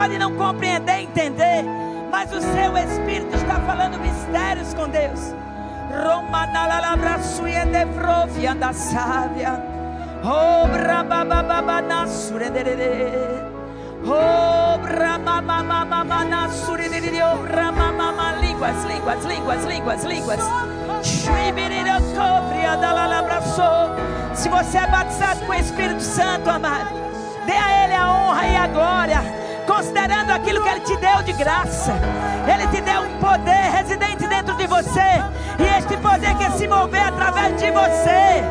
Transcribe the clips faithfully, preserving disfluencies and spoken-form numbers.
pode não compreender, entender, mas o seu espírito está falando mistérios com Deus. Línguas, línguas, línguas, línguas, línguas. Se você é batizado com o Espírito Santo, amado, dê a Ele a honra e a glória, considerando aquilo que Ele te deu de graça. Ele te deu um poder residente dentro de você, e este poder quer se mover através de você.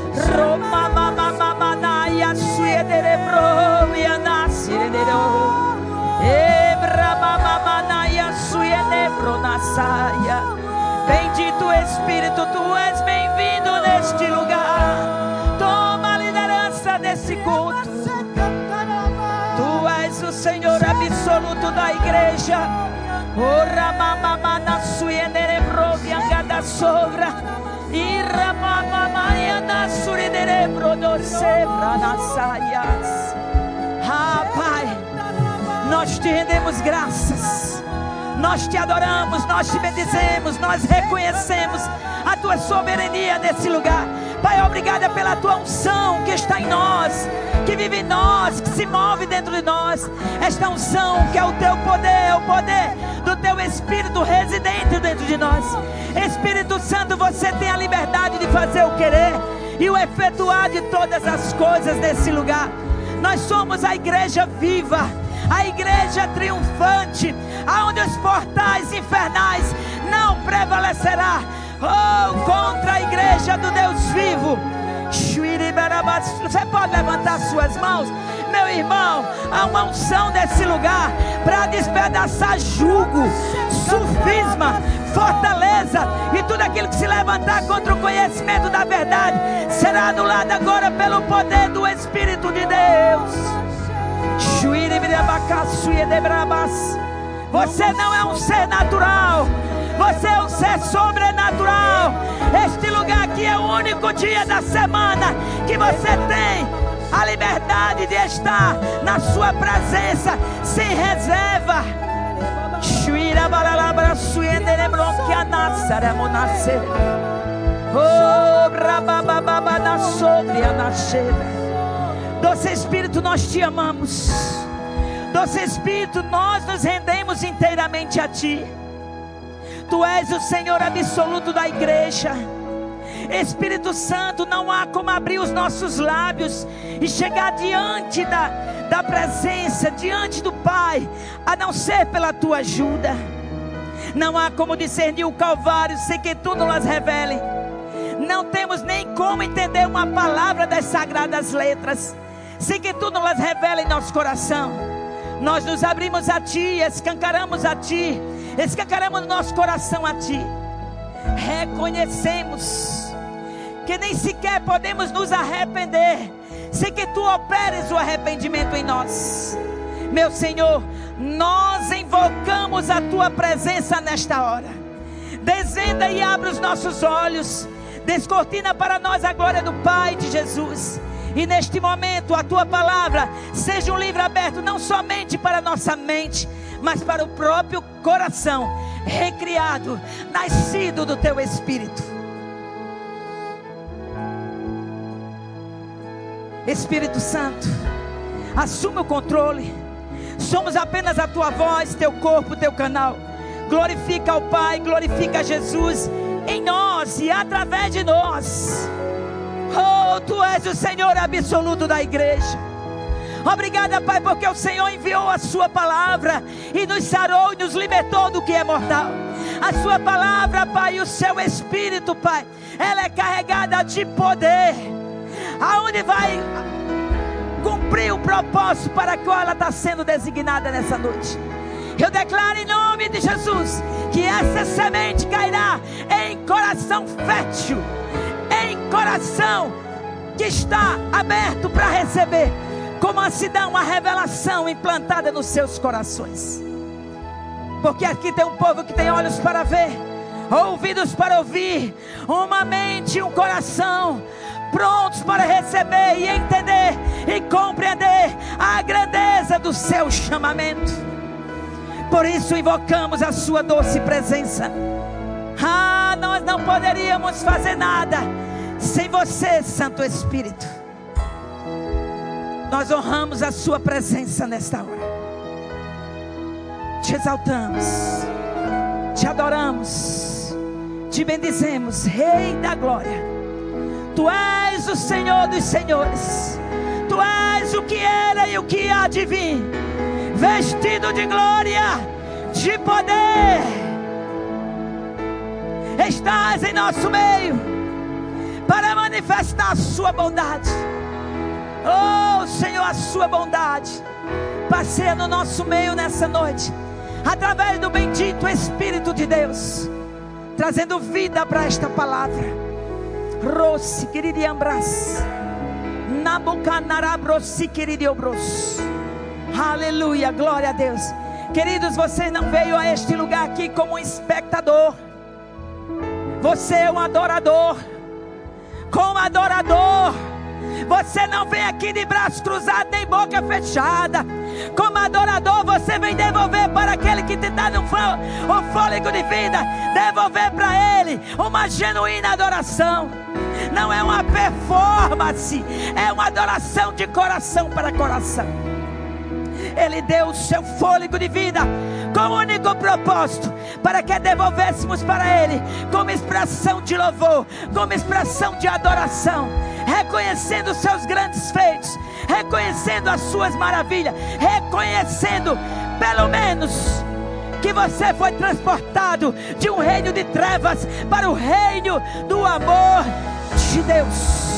Bendito Espírito, tu és bem-vindo neste lugar. Toma a liderança desse culto. Tu és o Senhor absoluto da igreja. Ora mama na suenere provianga da sobra. Ira mama maia na suenere prodocebra nas saias. Ah, Pai, nós te rendemos graças. Nós te adoramos, nós te bendizemos, nós reconhecemos a tua soberania nesse lugar. Pai, obrigada pela tua unção que está em nós, que vive em nós, que se move dentro de nós. Esta unção que é o teu poder, o poder do teu Espírito residente dentro de nós. Espírito Santo, você tem a liberdade de fazer o querer e o efetuar de todas as coisas nesse lugar. Nós somos a igreja viva, a igreja triunfante, aonde os portais infernais não prevalecerá, oh, contra a igreja do Deus vivo. Você pode levantar suas mãos, meu irmão. Há uma unção nesse lugar para despedaçar jugo, sufisma, fortaleza e tudo aquilo que se levantar contra o conhecimento da verdade será anulado agora pelo poder do Espírito de Deus. Você não é um ser natural, você é um ser sobrenatural. Este lugar aqui é o único dia da semana que você tem a liberdade de estar na sua presença sem reserva. Doce Espírito, nós te amamos. Doce Espírito, nós nos rendemos inteiramente a ti. Tu és o Senhor absoluto da igreja. Espírito Santo, não há como abrir os nossos lábios e chegar diante da, da presença, diante do Pai, a não ser pela tua ajuda. Não há como discernir o Calvário sem que tu nos revele. Não temos nem como entender uma palavra das sagradas letras sem que tu nos revele em nosso coração. Nós nos abrimos a ti, escancaramos a ti, escancaramos nosso coração a ti. Reconhecemos que nem sequer podemos nos arrepender sem que tu operes o arrependimento em nós. Meu Senhor, nós invocamos a tua presença nesta hora. Descenda e abre os nossos olhos, descortina para nós a glória do Pai, de Jesus. E neste momento a tua palavra seja um livro aberto não somente para a nossa mente, mas para o próprio coração, recriado, nascido do teu Espírito. Espírito Santo, assume o controle. Somos apenas a tua voz, teu corpo, teu canal. Glorifica ao Pai, glorifica a Jesus em nós e através de nós. Oh, tu és o Senhor absoluto da igreja. Obrigada, Pai, porque o Senhor enviou a sua palavra e nos sarou e nos libertou do que é mortal. A sua palavra, Pai, e o seu Espírito, Pai, ela é carregada de poder, aonde vai cumprir o propósito para que ela está sendo designada nessa noite. Eu declaro em nome de Jesus que essa semente cairá em coração fértil, em coração que está aberto para receber, como assim dá uma revelação implantada nos seus corações. Porque aqui tem um povo que tem olhos para ver, ouvidos para ouvir, uma mente e um coração prontos para receber e entender e compreender a grandeza do seu chamamento. Por isso invocamos a sua doce presença. Ah, nós não poderíamos fazer nada sem você, Santo Espírito. Nós honramos a sua presença nesta hora. Te exaltamos, te adoramos, te bendizemos, Rei da glória. Tu és o Senhor dos senhores. Tu és o que era e o que há de vir, vestido de glória, de poder. Estás em nosso meio para manifestar a sua bondade. Oh Senhor, a sua bondade passeia no nosso meio nessa noite, através do bendito Espírito de Deus, trazendo vida para esta palavra. Rossi querido ambras, nabucanarabrosi querido obros. Aleluia, glória a Deus. Queridos, você não veio a este lugar aqui como um espectador. Você é um adorador. Como adorador, você não vem aqui de braços cruzados nem boca fechada. Como adorador, você vem devolver para aquele que te dá um fôlego de vida. Devolver para ele uma genuína adoração. Não é uma performance, é uma adoração de coração para coração. Ele deu o seu fôlego de vida com o único propósito para que devolvêssemos para Ele como expressão de louvor, como expressão de adoração, reconhecendo os seus grandes feitos, reconhecendo as suas maravilhas, reconhecendo pelo menos que você foi transportado de um reino de trevas para o reino do amor de Deus.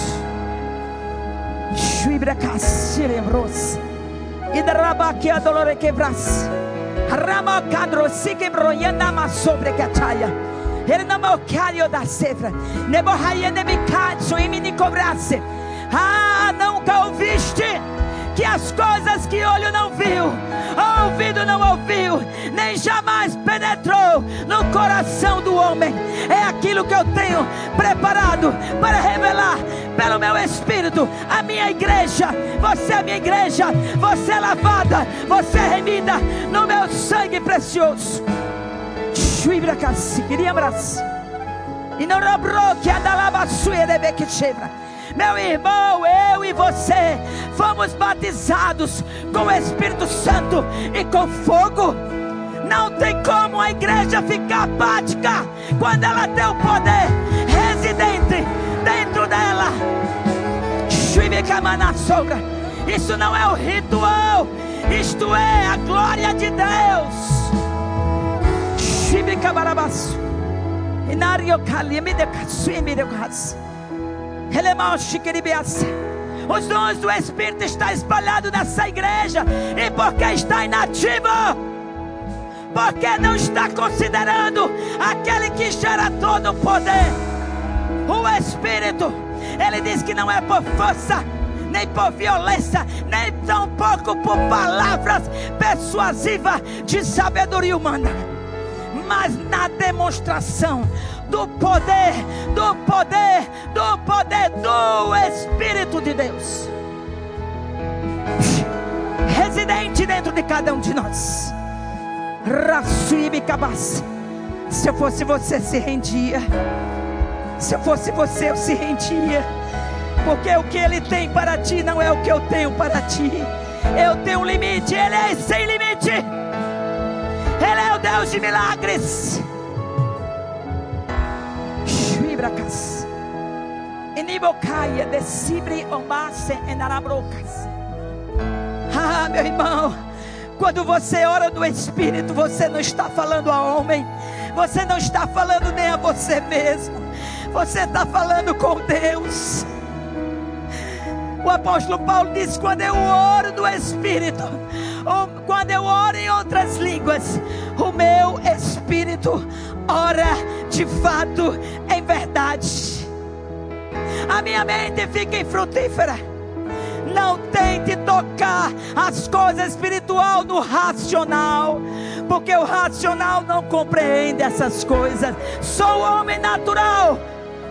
E derraba que a dolore quebras, rama cadro se quebrou e nama sobre cataia. Ele não mocario da cefra, nebohaia nebicatso e me cobrasse. Ah, nunca ouviste que as coisas que olho não viu, ouvido não ouviu, nem jamais penetrou no coração do homem. É aquilo que eu tenho preparado para revelar pelo meu Espírito a minha igreja. Você é a minha igreja, você é lavada, você é remida no meu sangue precioso. E não robrou que a dalaba suia de bequichebra. Meu irmão, eu e você fomos batizados com o Espírito Santo e com fogo. Não tem como a igreja ficar apática quando ela tem o poder residente dentro dela. Isso não é o ritual, isto é a glória de Deus. Os dons do Espírito estão espalhados nessa igreja. E porque está inativo? Porque não está considerando aquele que gera todo o poder, o Espírito. Ele diz que não é por força, nem por violência, nem tampouco por palavras persuasivas de sabedoria humana, mas na demonstração do poder, do poder, do poder do Espírito de Deus, residente dentro de cada um de nós. Se eu fosse você, se rendia. Se eu fosse você, eu se rendia. Porque o que Ele tem para ti não é o que eu tenho para ti. Eu tenho um limite, Ele é sem limite. Ele é o Deus de milagres. Ah, meu irmão, quando você ora no Espírito, você não está falando a homem, você não está falando nem a você mesmo, você está falando com Deus. O apóstolo Paulo diz: quando eu oro no Espírito, ou quando eu oro em outras línguas, o meu Espírito ora de fato em verdade. A minha mente fica infrutífera. Não tente tocar as coisas espirituais no racional, porque o racional não compreende essas coisas. Sou homem natural,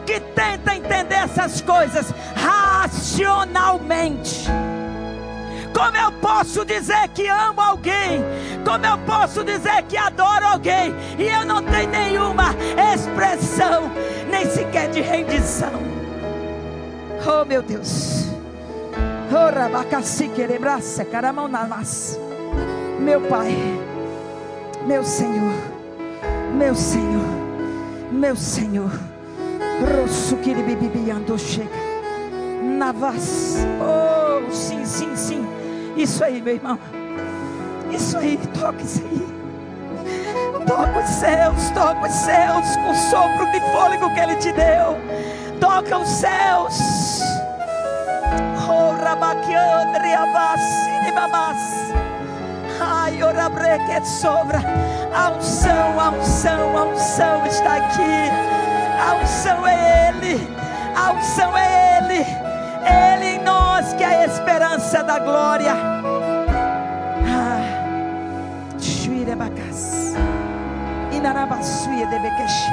que tenta entender essas coisas racionalmente. Como eu posso dizer que amo alguém? Como eu posso dizer que adoro alguém? E eu não tenho nenhuma expressão, nem sequer de rendição. Oh meu Deus. Oh rabacassi querebraça, caramão na massa. Meu Pai, meu Senhor, meu Senhor, meu Senhor. Rosso que ele bibiando chega. Navas. Oh, sim, sim, sim. Isso aí, meu irmão. Isso aí, toca isso aí. Toca os céus, toca os céus com o sopro de fôlego que Ele te deu. Toca os céus. Oh, rabaquiandre abassi de babas. Ai, orabre que sobra. A unção, a unção, a unção está aqui. A unção é Ele. A unção é Ele. Ele em nós que é a esperança da glória. Ah, Shuirebacas, Inarabasuia de Bequeshi,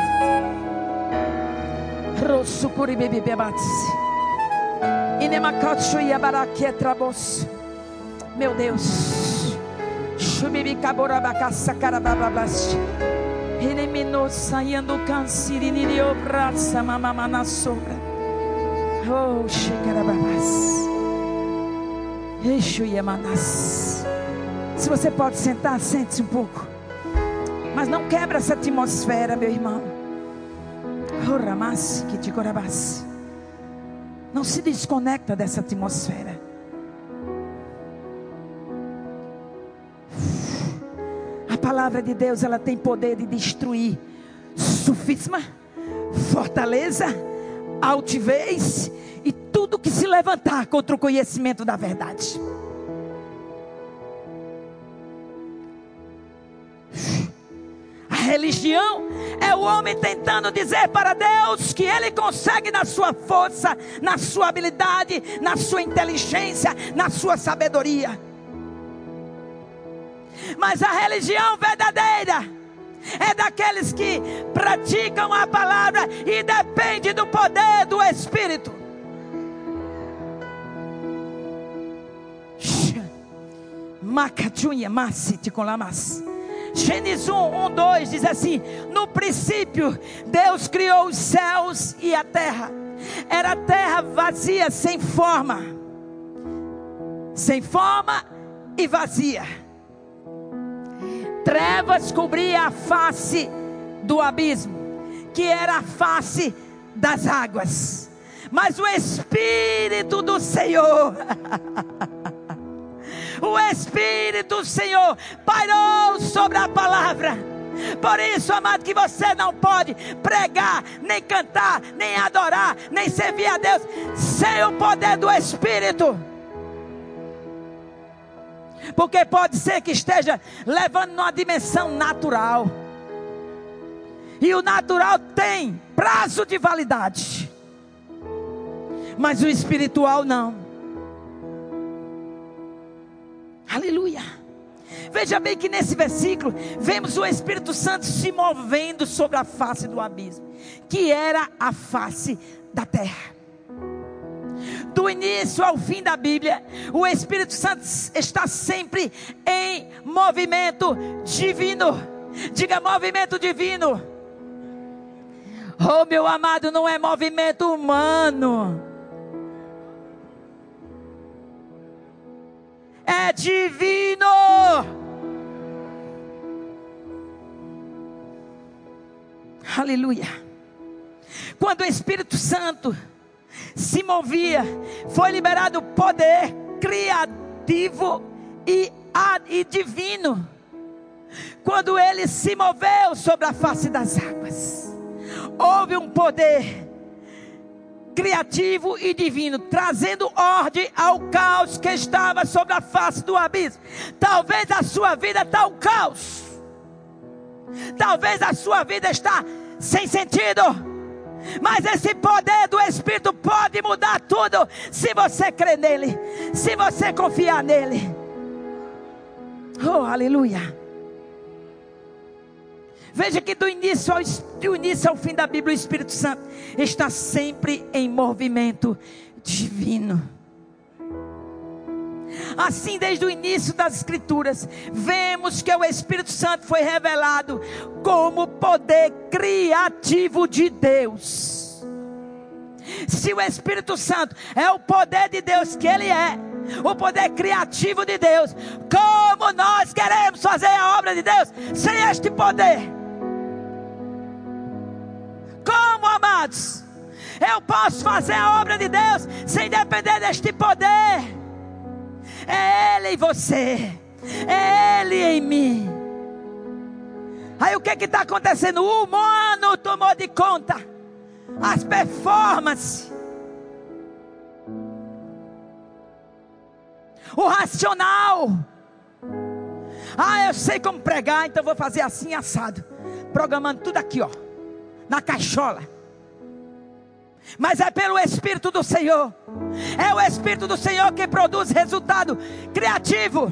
Rossucuri Bebebats, Inemacachuia Baraquetrabos. Meu Deus, Shubibicaborabacassa Carabababast, Inemino saindo cancirinio braça mamama na sombra. Oh, Shekarababas. Eixo Yamanas. Se você pode sentar, sente-se um pouco. Mas não quebra essa atmosfera, meu irmão. Oh, Ramas, que te corabas. Não se desconecta dessa atmosfera. A palavra de Deus, ela tem poder de destruir sofisma, fortaleza, altivez e tudo que se levantar contra o conhecimento da verdade. A religião é o homem tentando dizer para Deus que ele consegue na sua força, na sua habilidade, na sua inteligência, na sua sabedoria. Mas a religião verdadeira é daqueles que praticam a palavra e depende do poder do Espírito. Macachunha massite com lamas. Gênesis um, dois diz assim: no princípio Deus criou os céus e a terra. Era terra vazia, sem forma. Sem forma e vazia. Trevas cobria a face do abismo, que era a face das águas. Mas o Espírito do Senhor, o Espírito do Senhor pairou sobre a palavra. Por isso, amado, que você não pode pregar, nem cantar, nem adorar, nem servir a Deus sem o poder do Espírito. Porque pode ser que esteja levando numa dimensão natural. E o natural tem prazo de validade. Mas o espiritual não. Aleluia. Veja bem que nesse versículo vemos o Espírito Santo se movendo sobre a face do abismo, que era a face da terra. Do início ao fim da Bíblia, o Espírito Santo está sempre em movimento divino. Diga: movimento divino. Oh, meu amado, não é movimento humano, é divino. Aleluia. Quando o Espírito Santo se movia, foi liberado poder criativo e, e divino. Quando ele se moveu sobre a face das águas, houve um poder criativo e divino, trazendo ordem ao caos que estava sobre a face do abismo. Talvez a sua vida está um caos. Talvez a sua vida está sem sentido. Mas esse poder do Espírito pode mudar tudo, se você crer nele, se você confiar nele. Oh, aleluia. Veja que do início, ao, do início ao fim da Bíblia, o Espírito Santo está sempre em movimento divino. Assim, desde o início das Escrituras, vemos que o Espírito Santo foi revelado como poder criativo de Deus. Se o Espírito Santo é o poder de Deus que Ele é, o poder criativo de Deus, como nós queremos fazer a obra de Deus sem este poder? Como, amados, eu posso fazer a obra de Deus sem depender deste poder? É Ele em você, é Ele em mim. Aí o que que está acontecendo? O humano tomou de conta, as performances, o racional. Ah, eu sei como pregar, então vou fazer assim assado, programando tudo aqui, ó, na caixola. Mas é pelo Espírito do Senhor. É o Espírito do Senhor que produz resultado criativo.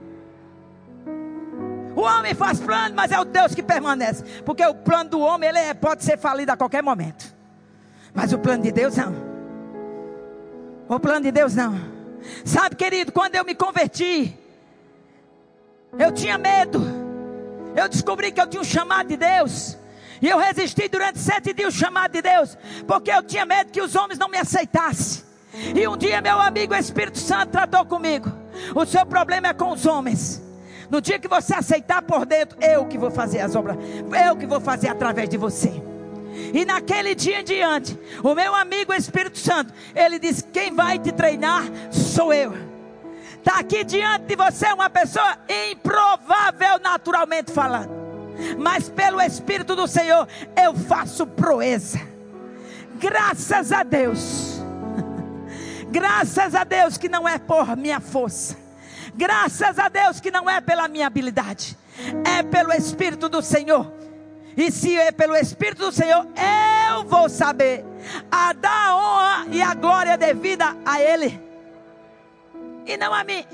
O homem faz plano, mas é o Deus que permanece. Porque o plano do homem, ele é, pode ser falido a qualquer momento. Mas o plano de Deus não. O plano de Deus não. Sabe, querido, quando eu me converti, eu tinha medo. Eu descobri que eu tinha um chamado de Deus. E eu resisti durante sete dias o chamado de Deus, porque eu tinha medo que os homens não me aceitassem. E um dia meu amigo Espírito Santo tratou comigo: o seu problema é com os homens. No dia que você aceitar por dentro, eu que vou fazer as obras, eu que vou fazer através de você. E naquele dia em diante, o meu amigo Espírito Santo, ele disse: quem vai te treinar sou eu. Está aqui diante de você uma pessoa improvável naturalmente falando, mas pelo Espírito do Senhor eu faço proeza. Graças a Deus. Graças a Deus que não é por minha força. Graças a Deus que não é pela minha habilidade. É pelo Espírito do Senhor. E se é pelo Espírito do Senhor, eu vou saber a dar a honra e a glória devida a Ele, e não a mim.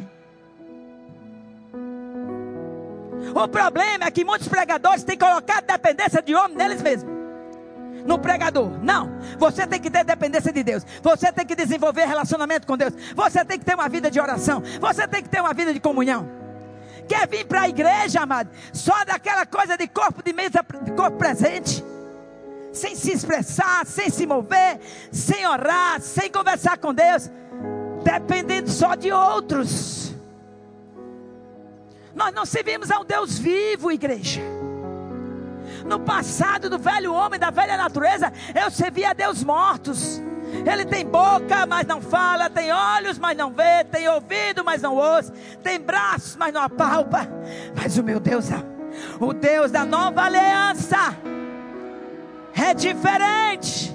O problema é que muitos pregadores têm colocado dependência de homem neles mesmos, no pregador. Não, você tem que ter dependência de Deus. Você tem que desenvolver relacionamento com Deus. Você tem que ter uma vida de oração. Você tem que ter uma vida de comunhão. Quer vir para a igreja, amado, só daquela coisa de corpo de mesa, de corpo presente, sem se expressar, sem se mover, sem orar, sem conversar com Deus, dependendo só de outros. Nós não servimos a um Deus vivo, igreja. No passado, do velho homem, da velha natureza, eu servia a Deus mortos. Ele tem boca, mas não fala. Tem olhos, mas não vê. Tem ouvido, mas não ouve. Tem braços, mas não apalpa. Mas o meu Deus, o Deus da nova aliança, é diferente.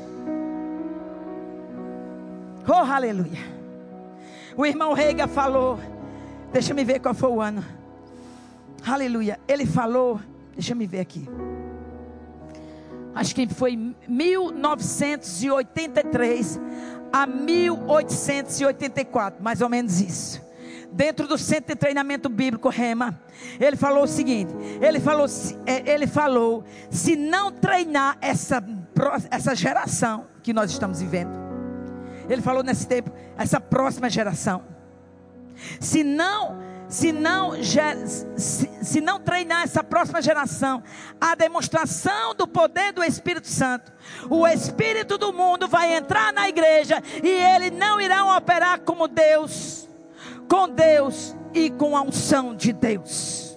Oh, aleluia. O irmão Reiga falou, deixa me ver qual foi o ano. Aleluia. Ele falou, deixa me ver aqui, acho que foi mil novecentos e oitenta e três a mil oitocentos e oitenta e quatro, mais ou menos isso. Dentro do Centro de Treinamento Bíblico Rema, ele falou o seguinte: ele falou, ele falou, se não treinar essa, essa geração que nós estamos vivendo, ele falou nesse tempo, essa próxima geração, se não Se não, se, se não treinar essa próxima geração a demonstração do poder do Espírito Santo, o espírito do mundo vai entrar na igreja e eles não irão operar como Deus, com Deus e com a unção de Deus.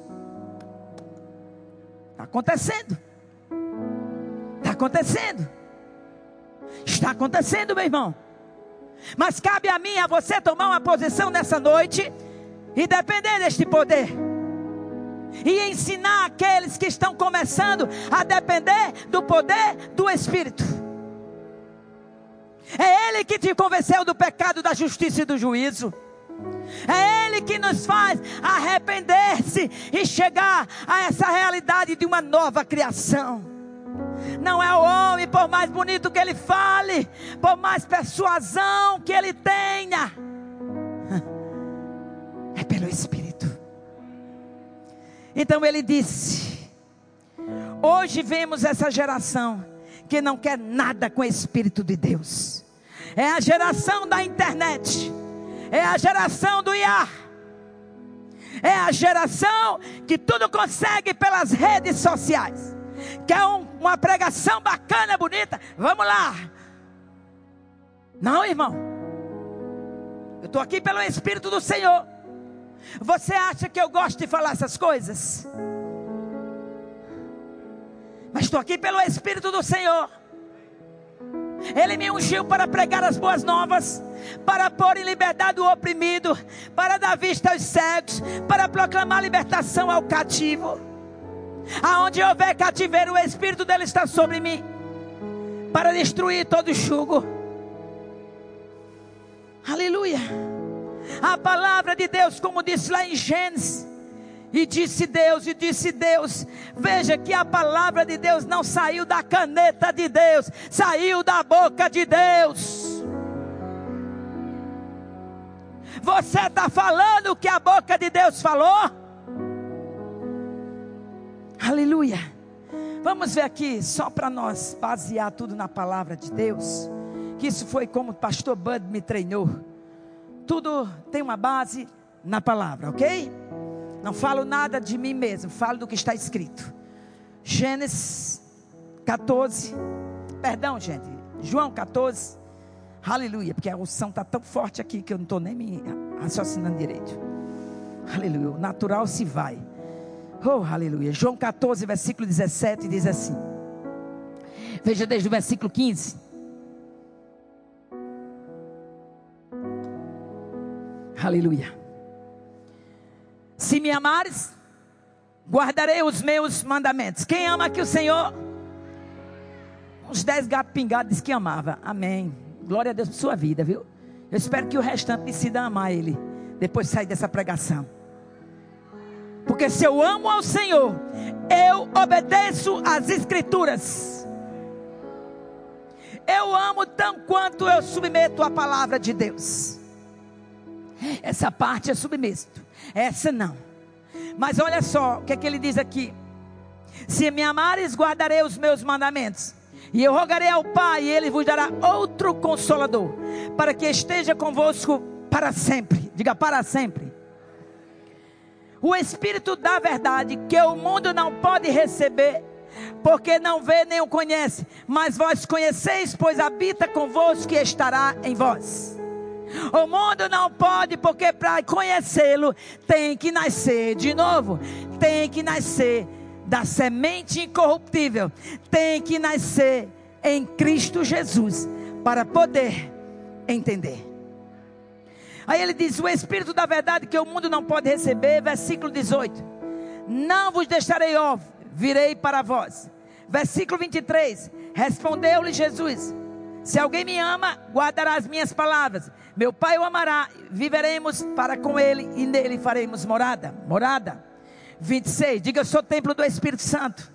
Está acontecendo. Está acontecendo. Está acontecendo, meu irmão. Mas cabe a mim e a você tomar uma posição nessa noite e depender deste poder, e ensinar aqueles que estão começando a depender do poder do Espírito. É Ele que te convenceu do pecado, da justiça e do juízo. É Ele que nos faz arrepender-se e chegar a essa realidade de uma nova criação. Não é o homem, por mais bonito que ele fale, por mais persuasão que ele tenha, é pelo Espírito. Então ele disse: Hoje vemos essa geração que não quer nada com o Espírito de Deus. É a geração da internet. É a geração do I A. É a geração que tudo consegue pelas redes sociais. Quer um, uma pregação bacana, bonita? Vamos lá. Não, irmão. Eu estou aqui pelo Espírito do Senhor. Você acha que eu gosto de falar essas coisas? Mas estou aqui pelo Espírito do Senhor. Ele me ungiu para pregar as boas novas, para pôr em liberdade o oprimido, para dar vista aos cegos, para proclamar libertação ao cativo. Aonde houver cativeiro, o Espírito dele está sobre mim, para destruir todo jugo. Aleluia. A palavra de Deus, como disse lá em Gênesis, e disse Deus, e disse Deus. Veja que a palavra de Deus não saiu da caneta de Deus, saiu da boca de Deus. Você está falando o que a boca de Deus falou? Aleluia. Vamos ver aqui, só para nós basear tudo na palavra de Deus, que isso foi como o pastor Bud me treinou. Tudo tem uma base na palavra, ok? Não falo nada de mim mesmo, falo do que está escrito. Gênesis catorze, perdão gente, João catorze, aleluia, porque a unção está tão forte aqui que eu não estou nem me raciocinando direito. Aleluia, o natural se vai. Oh, aleluia. João catorze, versículo dezessete, diz assim. Veja desde o versículo quinze. Aleluia. Se me amares, guardarei os meus mandamentos. Quem ama aqui o Senhor? Uns dez gatos pingados disse que amava. Amém. Glória a Deus por sua vida, viu? Eu espero que o restante decida amar Ele depois de sair dessa pregação. Porque se eu amo ao Senhor, eu obedeço às Escrituras. Eu amo tão quanto eu submeto a palavra de Deus. Essa parte é submisso. Essa não. Mas olha só o que é que ele diz aqui. Se me amares, guardarei os meus mandamentos. E eu rogarei ao Pai, e Ele vos dará outro Consolador, para que esteja convosco para sempre. Diga, para sempre. O Espírito da verdade, que o mundo não pode receber, porque não vê nem o conhece. Mas vós conheceis, pois habita convosco e estará em vós. O mundo não pode, porque para conhecê-lo tem que nascer de novo. Tem que nascer da semente incorruptível. Tem que nascer em Cristo Jesus para poder entender. Aí ele diz, o Espírito da verdade que o mundo não pode receber, versículo dezoito. Não vos deixarei órfãos, virei para vós. Versículo vinte e três. Respondeu-lhe Jesus, se alguém me ama, guardará as minhas palavras. Meu Pai o amará, viveremos para com Ele e nele faremos morada. Morada. vinte e seis, diga, eu sou templo do Espírito Santo.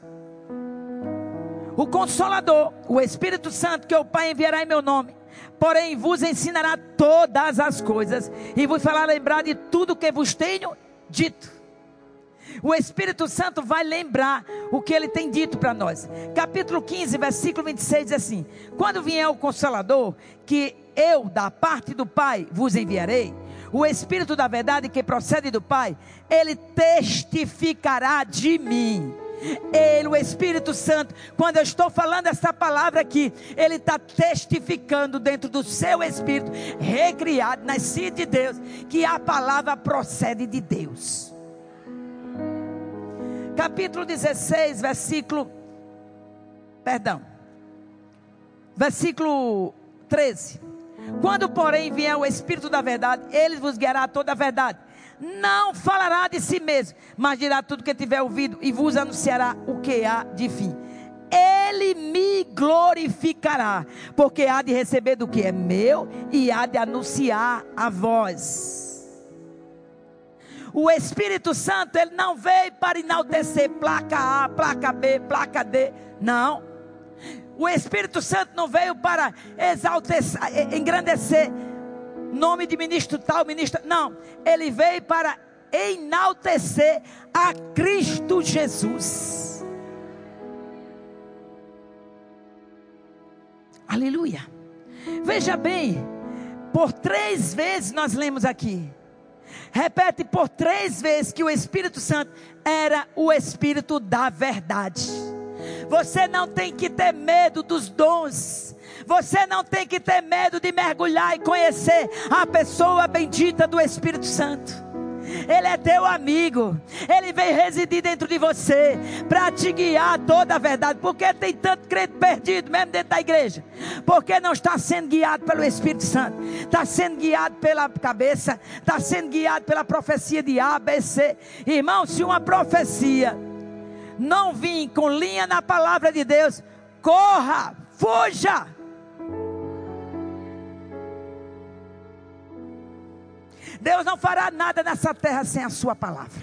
O Consolador, o Espírito Santo que o Pai enviará em meu nome, porém vos ensinará todas as coisas e vos fará lembrar de tudo que vos tenho dito. O Espírito Santo vai lembrar o que Ele tem dito para nós. Capítulo quinze, versículo vinte e seis diz assim, quando vier o Consolador, que eu da parte do Pai vos enviarei, o Espírito da verdade que procede do Pai, Ele testificará de mim. Ele, o Espírito Santo, quando eu estou falando essa palavra aqui, Ele está testificando dentro do seu espírito, recriado, nascido de Deus, que a palavra procede de Deus. Capítulo dezesseis, versículo, perdão, versículo treze. Quando porém vier o Espírito da verdade, Ele vos guiará a toda a verdade. Não falará de si mesmo, mas dirá tudo que tiver ouvido e vos anunciará o que há de fim. Ele me glorificará, porque há de receber do que é meu e há de anunciar a vós. O Espírito Santo, Ele não veio para enaltecer placa A, placa B, placa D, não. O Espírito Santo não veio para exaltar, engrandecer nome de ministro tal, ministro, não. Ele veio para enaltecer a Cristo Jesus. Aleluia. Veja bem, por três vezes nós lemos aqui. Repete por três vezes que o Espírito Santo era o Espírito da verdade. Você não tem que ter medo dos dons. Você não tem que ter medo de mergulhar e conhecer a pessoa bendita do Espírito Santo. Ele é teu amigo. Ele vem residir dentro de você para te guiar a toda a verdade. Por que tem tanto crente perdido mesmo dentro da igreja? Porque não está sendo guiado pelo Espírito Santo. Está sendo guiado pela cabeça. Está sendo guiado pela profecia de A, B, C. Irmão, se uma profecia não vir com linha na palavra de Deus, corra, fuja. Deus não fará nada nessa terra sem a sua palavra.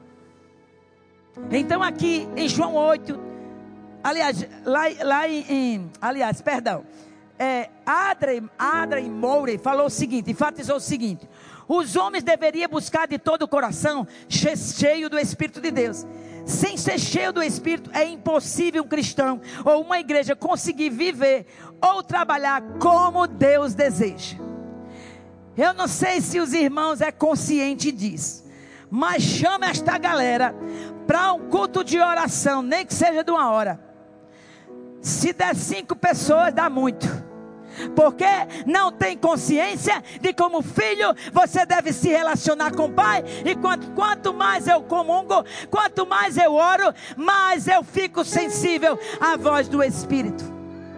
Então aqui em João oito, aliás, lá, lá em, em, aliás, perdão, é, Adre, Adre Moure falou o seguinte, enfatizou o seguinte: os homens deveriam buscar de todo o coração, cheio do Espírito de Deus. Sem ser cheio do Espírito, é impossível um cristão ou uma igreja conseguir viver ou trabalhar como Deus deseja. Eu não sei se os irmãos é consciente disso, mas chama esta galera para um culto de oração, nem que seja de uma hora. Se der cinco pessoas, dá muito. Porque não tem consciência de como filho você deve se relacionar com o pai. E quanto, quanto mais eu comungo, quanto mais eu oro, mais eu fico sensível à voz do Espírito.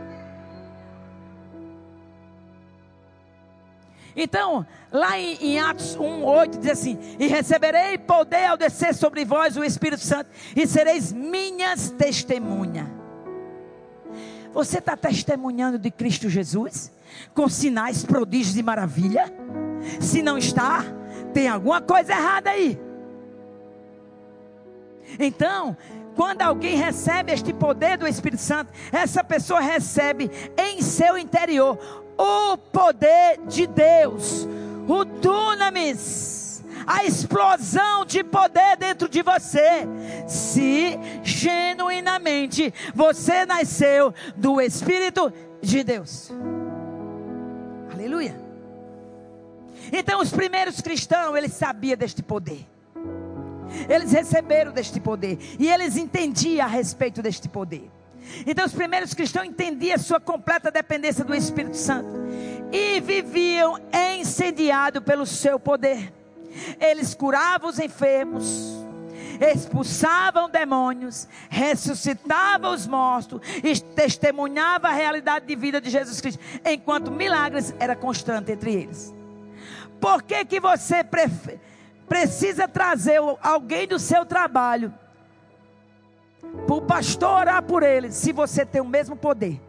Então, lá em, em Atos um, oito, diz assim: e receberei poder ao descer sobre vós o Espírito Santo, e sereis minhas testemunhas. Você está testemunhando de Cristo Jesus? Com sinais, prodígios e maravilha? Se não está, tem alguma coisa errada aí. Então, quando alguém recebe este poder do Espírito Santo, essa pessoa recebe em seu interior o poder de Deus, o dunamis, a explosão de poder dentro de você, se genuinamente você nasceu do Espírito de Deus. Aleluia. Então os primeiros cristãos, eles sabiam deste poder, eles receberam deste poder, e eles entendiam a respeito deste poder. Então os primeiros cristãos entendiam a sua completa dependência do Espírito Santo e viviam incendiados pelo seu poder. Eles curavam os enfermos, expulsavam demônios, ressuscitavam os mortos e testemunhavam a realidade de vida de Jesus Cristo, enquanto milagres eram constantes entre eles. Por que que você pre- precisa trazer alguém do seu trabalho para o pastor orar por ele, se você tem o mesmo poder?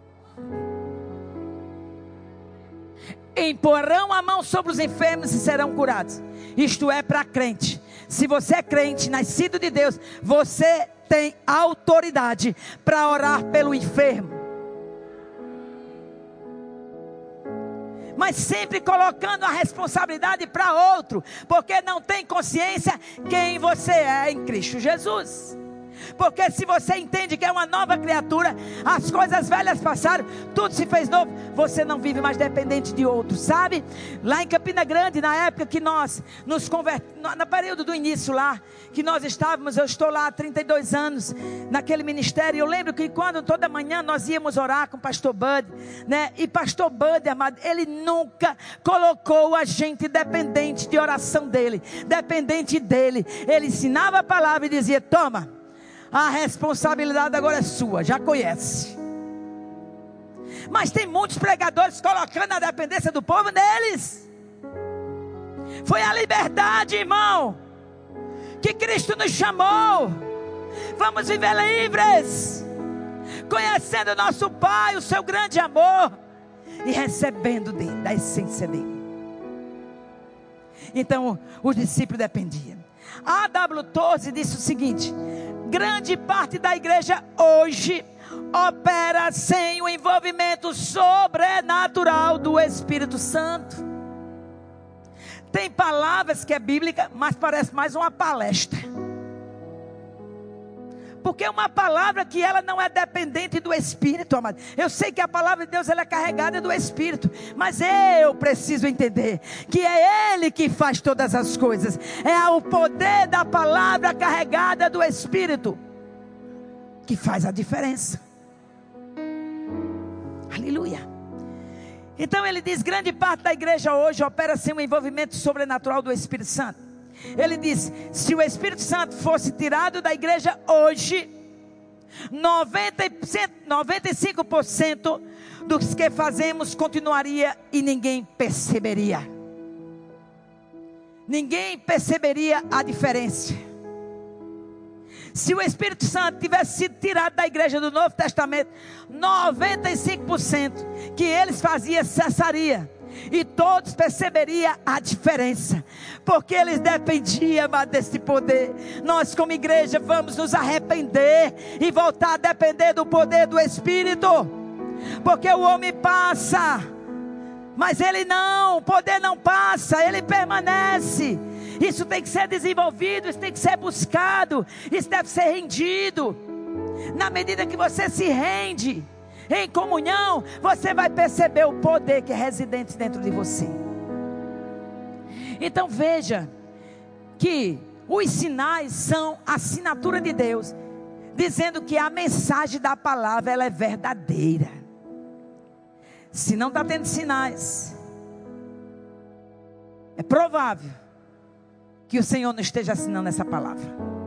Imporão a mão sobre os enfermos e serão curados. Isto é para crente. Se você é crente, nascido de Deus, você tem autoridade para orar pelo enfermo. Mas sempre colocando a responsabilidade para outro, porque não tem consciência quem você é em Cristo Jesus. Porque se você entende que é uma nova criatura, as coisas velhas passaram, tudo se fez novo, você não vive mais dependente de outro, sabe? Lá em Campina Grande, na época que nós nos convertimos, no período do início lá, que nós estávamos, eu estou lá há trinta e dois anos, naquele ministério. Eu lembro que quando toda manhã nós íamos orar com o pastor Bud, né? E pastor Bud, amado, ele nunca colocou a gente dependente de oração dele, dependente dele. Ele ensinava a palavra e dizia: toma, a responsabilidade agora é sua, já conhece. Mas tem muitos pregadores colocando a dependência do povo neles. Foi a liberdade, irmão, que Cristo nos chamou. Vamos viver livres, conhecendo o nosso Pai, o seu grande amor, e recebendo dele, da essência dele. Então os discípulos dependiam. A W Torres disse o seguinte: grande parte da igreja hoje opera sem o envolvimento sobrenatural do Espírito Santo. Tem palavras que é bíblica, mas parece mais uma palestra. Porque é uma palavra que ela não é dependente do Espírito, amado. Eu sei que a palavra de Deus ela é carregada do Espírito, mas eu preciso entender que é Ele que faz todas as coisas. É o poder da palavra carregada do Espírito que faz a diferença. Aleluia. Então ele diz, grande parte da igreja hoje opera sem um envolvimento sobrenatural do Espírito Santo. Ele diz, se o Espírito Santo fosse tirado da igreja hoje, noventa por cento, noventa e cinco por cento dos que fazemos continuaria e ninguém perceberia. Ninguém perceberia a diferença. Se o Espírito Santo tivesse sido tirado da igreja do Novo Testamento, noventa e cinco por cento que eles faziam cessaria. E todos perceberiam a diferença, porque eles dependiam desse poder. Nós como igreja vamos nos arrepender e voltar a depender do poder do Espírito. Porque o homem passa, mas ele não, o poder não passa, ele permanece. Isso tem que ser desenvolvido, isso tem que ser buscado, isso deve ser rendido. Na medida que você se rende em comunhão, você vai perceber o poder que é residente dentro de você. Então veja que os sinais são a assinatura de Deus, dizendo que a mensagem da palavra ela é verdadeira. Se não está tendo sinais, é provável que o Senhor não esteja assinando essa palavra.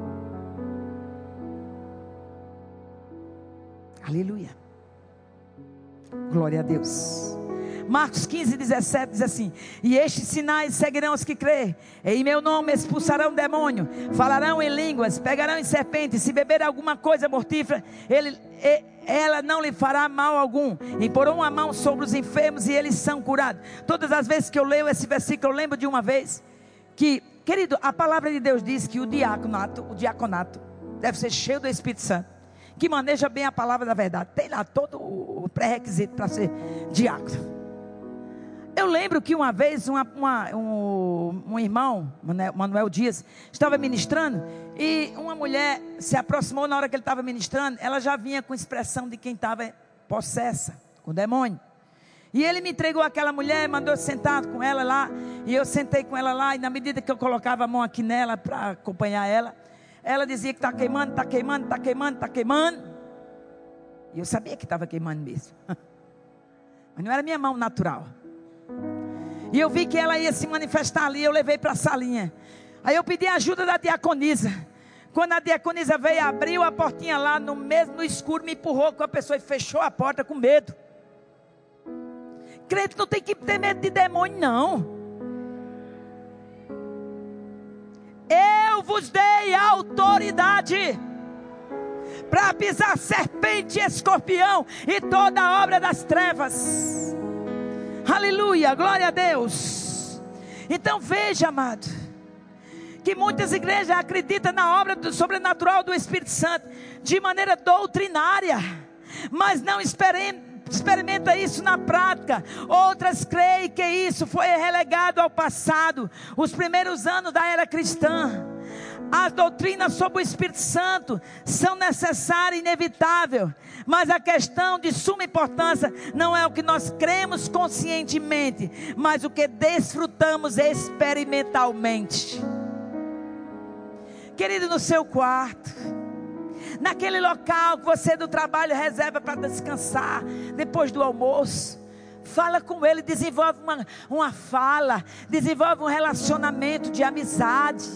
Aleluia. Glória a Deus. Marcos quinze, dezessete diz assim: e estes sinais seguirão os que crêem. Em meu nome expulsarão demônio, falarão em línguas, pegarão em serpentes, se beber alguma coisa mortífera, ele, ela não lhe fará mal algum. Imporão a mão sobre os enfermos e eles são curados. Todas as vezes que eu leio esse versículo, eu lembro de uma vez que, querido, a palavra de Deus diz que o diaconato, o diaconato deve ser cheio do Espírito Santo, que maneja bem a palavra da verdade. Tem lá todo o pré-requisito para ser diácono. Eu lembro que uma vez uma, uma, um, um irmão, Manuel Dias, estava ministrando, e uma mulher se aproximou na hora que ele estava ministrando. Ela já vinha com expressão de quem estava possessa, com demônio. E ele me entregou aquela mulher, mandou sentar com ela lá, e eu sentei com ela lá, e na medida que eu colocava a mão aqui nela para acompanhar ela, ela dizia que está queimando, está queimando, está queimando, está queimando. E eu sabia que estava queimando mesmo. Mas não era minha mão natural. E eu vi que ela ia se manifestar ali, eu levei para a salinha. Aí eu pedi a ajuda da diaconisa. Quando a diaconisa veio, abriu a portinha lá, no mesmo no escuro, me empurrou com a pessoa e fechou a porta com medo. Crente não tem que ter medo de demônio, não. Eu vos dei autoridade para pisar serpente e escorpião e toda a obra das trevas. Aleluia, glória a Deus. Então veja, amado, que muitas igrejas acreditam na obra do sobrenatural do Espírito Santo de maneira doutrinária, mas não experimenta experimenta isso na prática. Outras creem que isso foi relegado ao passado. Os primeiros anos da era cristã, as doutrinas sobre o Espírito Santo são necessárias e inevitáveis, mas a questão de suma importância não é o que nós cremos conscientemente, mas o que desfrutamos experimentalmente. Querido, no seu quarto, naquele local que você do trabalho reserva para descansar depois do almoço, fala com ele, desenvolve uma, uma fala, desenvolve um relacionamento de amizade.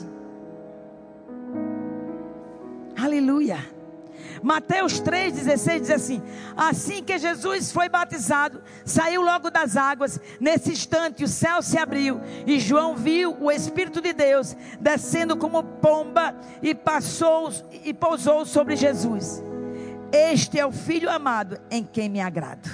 Aleluia. Mateus três, dezesseis diz assim: assim que Jesus foi batizado, saiu logo das águas. Nesse instante o céu se abriu e João viu o Espírito de Deus descendo como pomba e passou e pousou sobre Jesus. Este é o Filho amado em quem me agrado.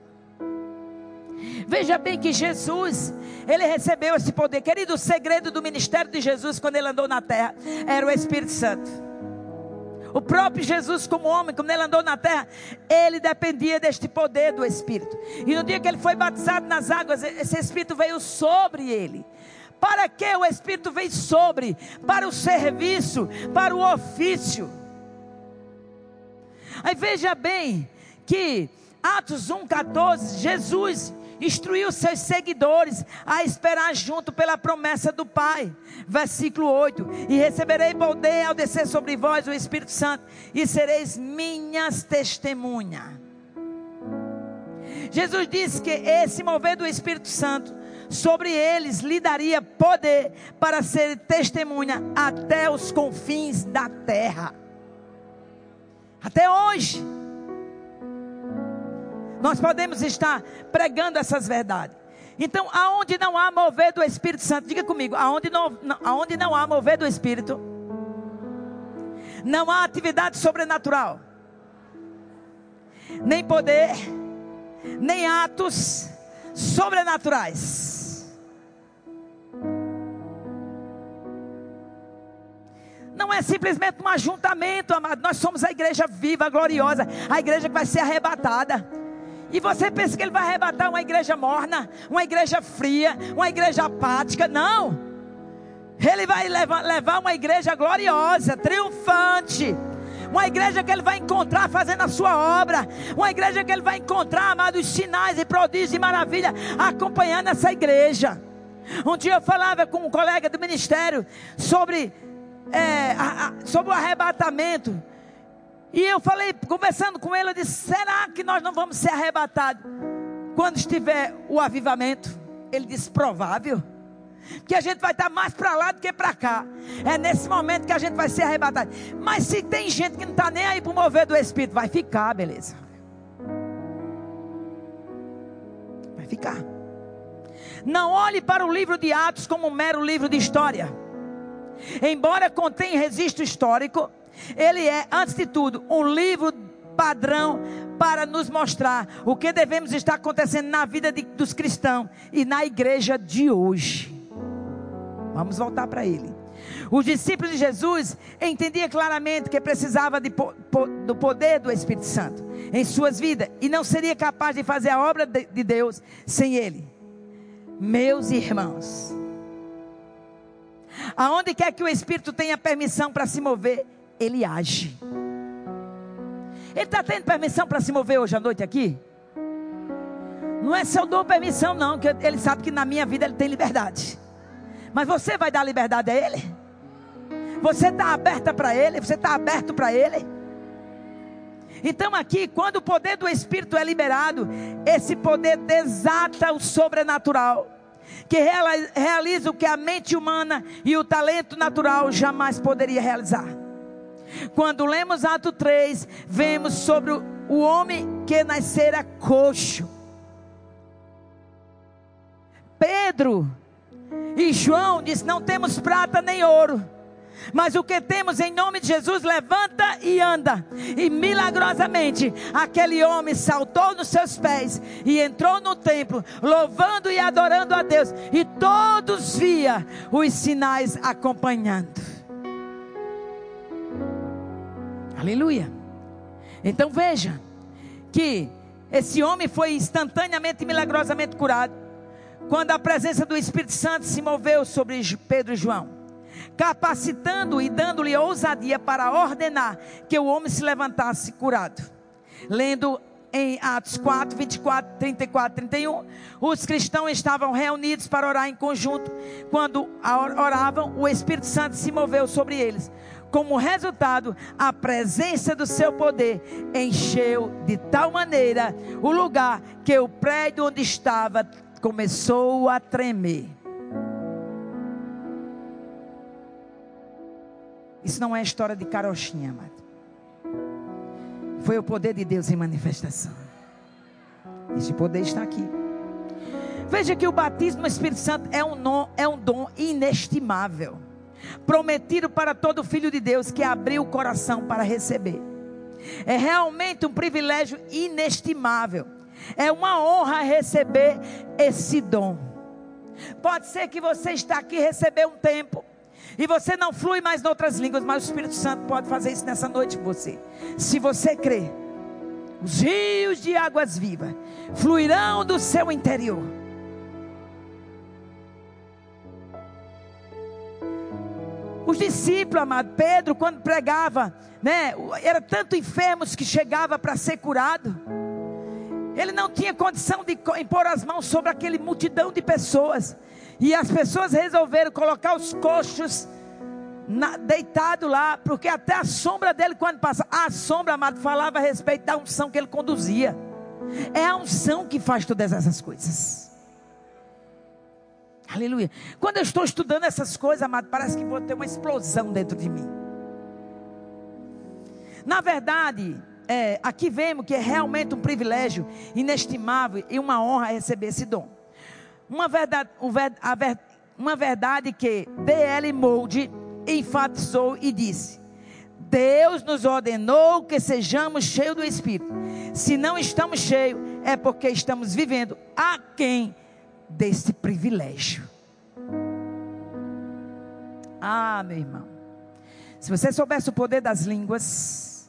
Veja bem que Jesus, ele recebeu esse poder. Querido, o segredo do ministério de Jesus quando ele andou na terra era o Espírito Santo. O próprio Jesus como homem, quando ele andou na terra, ele dependia deste poder do Espírito. E no dia que ele foi batizado nas águas, esse Espírito veio sobre ele. Para que o Espírito veio sobre? Para o serviço, para o ofício. Aí veja bem que Atos um, quatorze, Jesus instruiu seus seguidores a esperar junto pela promessa do Pai. Versículo oito: e receberei poder ao descer sobre vós o Espírito Santo, e sereis minhas testemunhas. Jesus disse que esse mover do Espírito Santo sobre eles lhe daria poder para ser testemunha até os confins da terra. Até hoje nós podemos estar pregando essas verdades. Então, aonde não há mover do Espírito Santo, diga comigo, aonde não, não, aonde não há mover do Espírito, não há atividade sobrenatural, nem poder, nem atos sobrenaturais. Não é simplesmente um ajuntamento, amado. Nós somos a igreja viva, gloriosa, a igreja que vai ser arrebatada. E você pensa que ele vai arrebatar uma igreja morna, uma igreja fria, uma igreja apática? Não. Ele vai levar, levar uma igreja gloriosa, triunfante. Uma igreja que ele vai encontrar fazendo a sua obra. Uma igreja que ele vai encontrar, amado, os sinais e prodígios e maravilha acompanhando essa igreja. Um dia eu falava com um colega do ministério sobre, é, a, a, sobre o arrebatamento. E eu falei, conversando com ele, eu disse: será que nós não vamos ser arrebatados quando estiver o avivamento? Ele disse: provável. Que a gente vai estar mais para lá do que para cá. É nesse momento que a gente vai ser arrebatado. Mas se tem gente que não está nem aí para o mover do Espírito, vai ficar, beleza. Vai ficar. Não olhe para o livro de Atos como um mero livro de história. Embora contenha registro histórico, ele é, antes de tudo, um livro padrão para nos mostrar o que devemos estar acontecendo na vida de, dos cristãos e na igreja de hoje. Vamos voltar para ele. Os discípulos de Jesus entendiam claramente que precisava de, po, po, do poder do Espírito Santo em suas vidas, e não seria capaz de fazer a obra de, de Deus sem ele. Meus irmãos, aonde quer que o Espírito tenha permissão para se mover, ele age. Ele está tendo permissão para se mover hoje à noite aqui? Não é se eu dou permissão não, que ele sabe que na minha vida ele tem liberdade. Mas você vai dar liberdade a ele? Você está aberta para ele? Você está aberto para ele? Então aqui, quando o poder do Espírito é liberado, esse poder desata o sobrenatural, que realiza o que a mente humana e o talento natural jamais poderia realizar. Quando lemos Atos três, vemos sobre o, o homem que nascera coxo. Pedro e João diz: não temos prata nem ouro, mas o que temos em nome de Jesus, levanta e anda. E milagrosamente aquele homem saltou nos seus pés e entrou no templo, louvando e adorando a Deus, e todos via os sinais acompanhando. Aleluia. Então veja que esse homem foi instantaneamente e milagrosamente curado quando a presença do Espírito Santo se moveu sobre Pedro e João, capacitando e dando-lhe ousadia para ordenar que o homem se levantasse curado. Lendo em Atos quatro, vinte e quatro, trinta e quatro, trinta e um, os cristãos estavam reunidos para orar em conjunto. Quando oravam, o Espírito Santo se moveu sobre eles. Como resultado, a presença do seu poder encheu de tal maneira o lugar que o prédio onde estava começou a tremer. Isso não é história de carochinha, amado. Foi o poder de Deus em manifestação. Esse poder está aqui. Veja que o batismo no Espírito Santo é um dom, é um dom inestimável, prometido para todo filho de Deus que abriu o coração para receber. É realmente um privilégio inestimável. É uma honra receber esse dom. Pode ser que você está aqui receber um tempo e você não flui mais em outras línguas, mas o Espírito Santo pode fazer isso nessa noite com você. Se você crer, os rios de águas vivas fluirão do seu interior. Os discípulos, amado, Pedro, quando pregava, né, era tanto enfermos que chegava para ser curado. Ele não tinha condição de impor as mãos sobre aquele multidão de pessoas. E as pessoas resolveram colocar os coxos na, deitado lá, porque até a sombra dele, quando passa, a sombra, amado, falava a respeito da unção que ele conduzia. É a unção que faz todas essas coisas. Aleluia. Quando eu estou estudando essas coisas, amado, parece que vou ter uma explosão dentro de mim. Na verdade, é, aqui vemos que é realmente um privilégio inestimável e uma honra receber esse dom. Uma verdade, uma verdade que D L Moody enfatizou e disse: Deus nos ordenou que sejamos cheios do Espírito. Se não estamos cheios, é porque estamos vivendo aquém desse privilégio. Ah, meu irmão, se você soubesse o poder das línguas,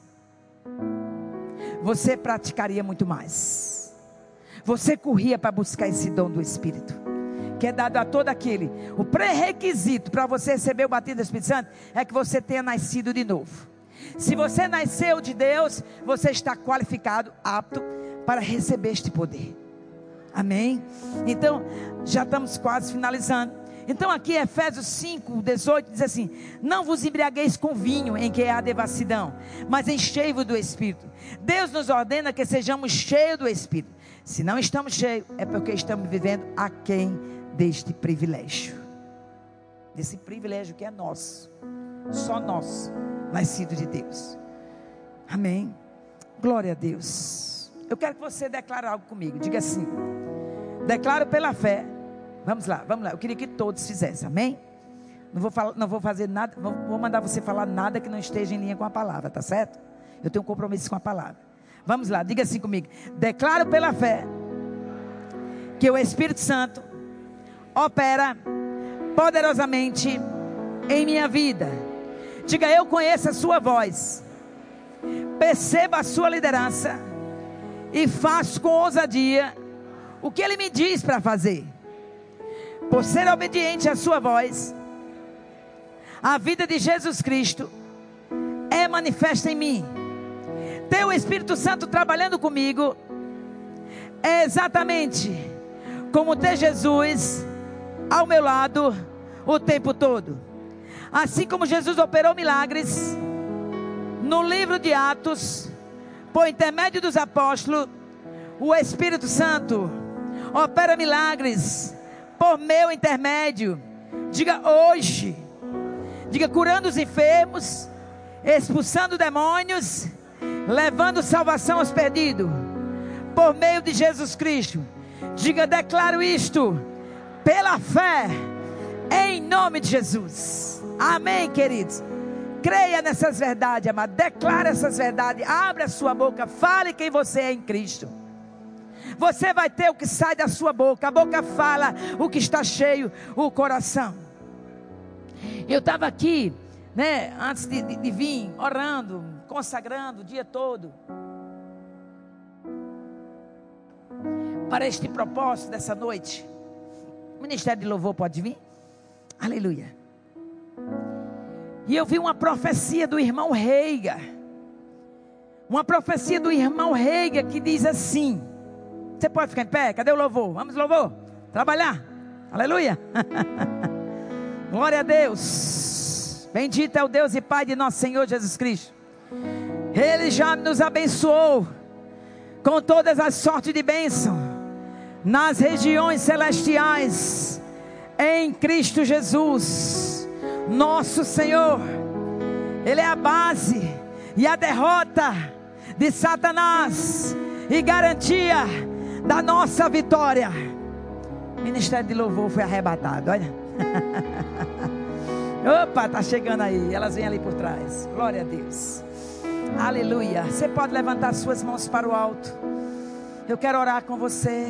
você praticaria muito mais. Você corria para buscar esse dom do Espírito, que é dado a todo aquele. O pré-requisito para você receber o batismo do Espírito Santo é que você tenha nascido de novo. Se você nasceu de Deus, você está qualificado, apto para receber este poder. Amém? Então, já estamos quase finalizando. Então aqui Efésios cinco, dezoito diz assim: não vos embriagueis com vinho em que há devassidão, mas enchei-vos do Espírito. Deus nos ordena que sejamos cheios do Espírito. Se não estamos cheios, é porque estamos vivendo aquém deste privilégio. Desse privilégio que é nosso. Só nosso, nascido de Deus. Amém? Glória a Deus. Eu quero que você declare algo comigo. Diga assim: declaro pela fé. Vamos lá, vamos lá. Eu queria que todos fizessem, amém? Não vou, falar, não vou fazer nada, não vou mandar você falar nada que não esteja em linha com a palavra, tá certo? Eu tenho um compromisso com a palavra. Vamos lá, diga assim comigo: declaro pela fé que o Espírito Santo opera poderosamente em minha vida. Diga: eu conheço a sua voz, percebo a sua liderança e faço com ousadia o que Ele me diz para fazer. Por ser obediente à sua voz, a vida de Jesus Cristo é manifesta em mim. Ter o Espírito Santo trabalhando comigo é exatamente como ter Jesus ao meu lado o tempo todo. Assim como Jesus operou milagres no livro de Atos, por intermédio dos apóstolos, o Espírito Santo opera milagres por meu intermédio. Diga hoje. Diga: curando os enfermos, expulsando demônios, levando salvação aos perdidos, por meio de Jesus Cristo. Diga: declaro isto pela fé, em nome de Jesus. Amém, queridos? Creia nessas verdades, amado. Declare essas verdades. Abre a sua boca, fale quem você é em Cristo. Você vai ter o que sai da sua boca. A boca fala o que está cheio o coração. Eu estava aqui, né, antes de, de, de vir, orando, consagrando o dia todo para este propósito dessa noite. O Ministério de Louvor pode vir? Aleluia. E eu vi uma profecia do irmão Reiga. Uma profecia do irmão Reiga que diz assim. Você pode ficar em pé? Cadê o louvor? Vamos, louvor. Trabalhar. Aleluia. Glória a Deus. Bendito é o Deus e Pai de nosso Senhor Jesus Cristo. Ele já nos abençoou com todas as sortes de bênção nas regiões celestiais em Cristo Jesus, nosso Senhor. Ele é a base e a derrota de Satanás e garantia da nossa vitória. O Ministério de Louvor foi arrebatado, olha. Opa, tá chegando aí. Elas vêm ali por trás. Glória a Deus. Aleluia. Você pode levantar suas mãos para o alto. Eu quero orar com você.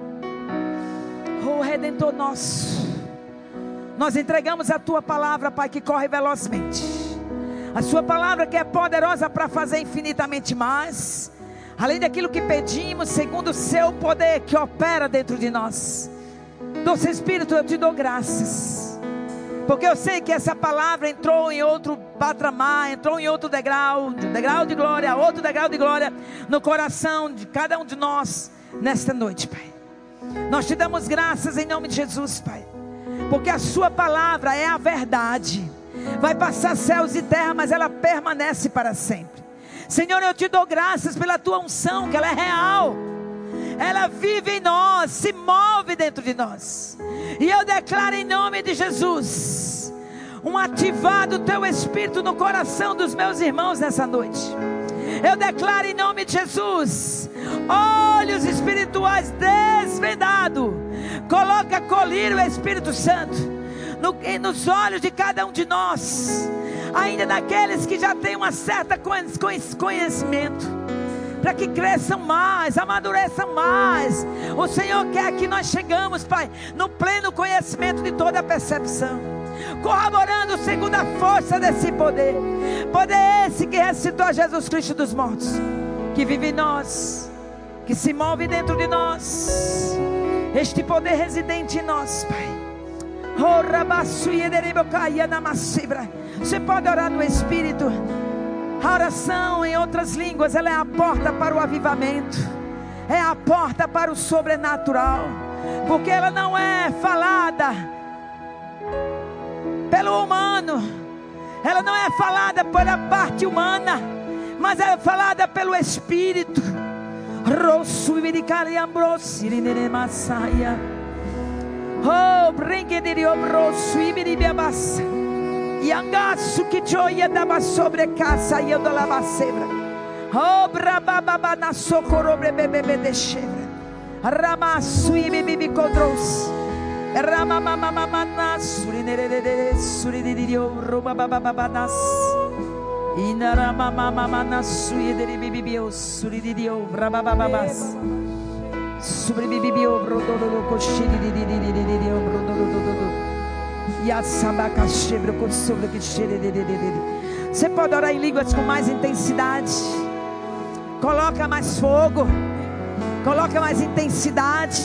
Oh, Redentor nosso, nós entregamos a tua palavra, Pai, que corre velozmente. A sua palavra que é poderosa para fazer infinitamente mais, além daquilo que pedimos, segundo o seu poder que opera dentro de nós. Doce Espírito, eu te dou graças, Porque eu sei que essa palavra entrou em outro patamar, entrou em outro degrau, degrau de glória, outro degrau de glória no coração de cada um de nós nesta noite, Pai. Nós te damos graças em nome de Jesus, Pai, porque a sua palavra é a verdade. Vai passar céus e terra, mas ela permanece para sempre. Senhor, eu te dou graças pela tua unção, que ela é real. Ela vive em nós, se move dentro de nós. E eu declaro em nome de Jesus um ativado teu Espírito no coração dos meus irmãos nessa noite. Eu declaro em nome de Jesus olhos espirituais desvendados. Coloca colírio o Espírito Santo no, nos olhos de cada um de nós, ainda daqueles que já têm uma certa conhecimento, para que cresçam mais, amadureçam mais. O Senhor quer que nós chegamos, Pai, no pleno conhecimento de toda a percepção, corroborando segundo a força desse poder. Poder esse que ressuscitou a Jesus Cristo dos mortos, que vive em nós, que se move dentro de nós. Este poder residente em nós, Pai. Você pode orar no Espírito. A oração em outras línguas, ela é a porta para o avivamento, é a porta para o sobrenatural, porque ela não é falada pelo humano, ela não é falada pela parte humana, mas ela é falada pelo Espírito. Oh, brinque obroso e biribiabassa. Yangasu que joia dava sobre casa e eu da labacebra. Oh, brababa na socorro bebê de chebra. Ramasu e bibi codros. Ramamamamana surinere suridirio rubabababanas. Inaramamamana suideri bibio suridirio rababababas. Sobre bibio brodolo cochiri didio brodolo. Você pode orar em línguas com mais intensidade. Coloca mais fogo. Coloca mais intensidade.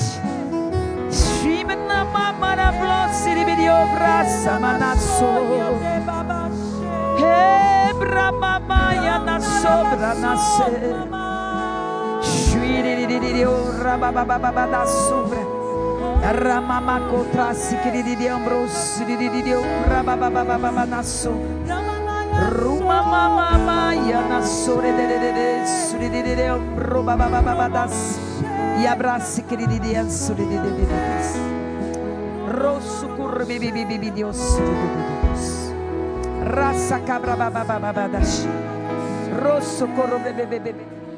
Ramama contrasse que de ambros de rabababa naso ruma mama ya nasore de de robababa das e abrace que de ansure de rosso curbi bibi bibi dios raça cabra bababa das rosso corro bebe bebe.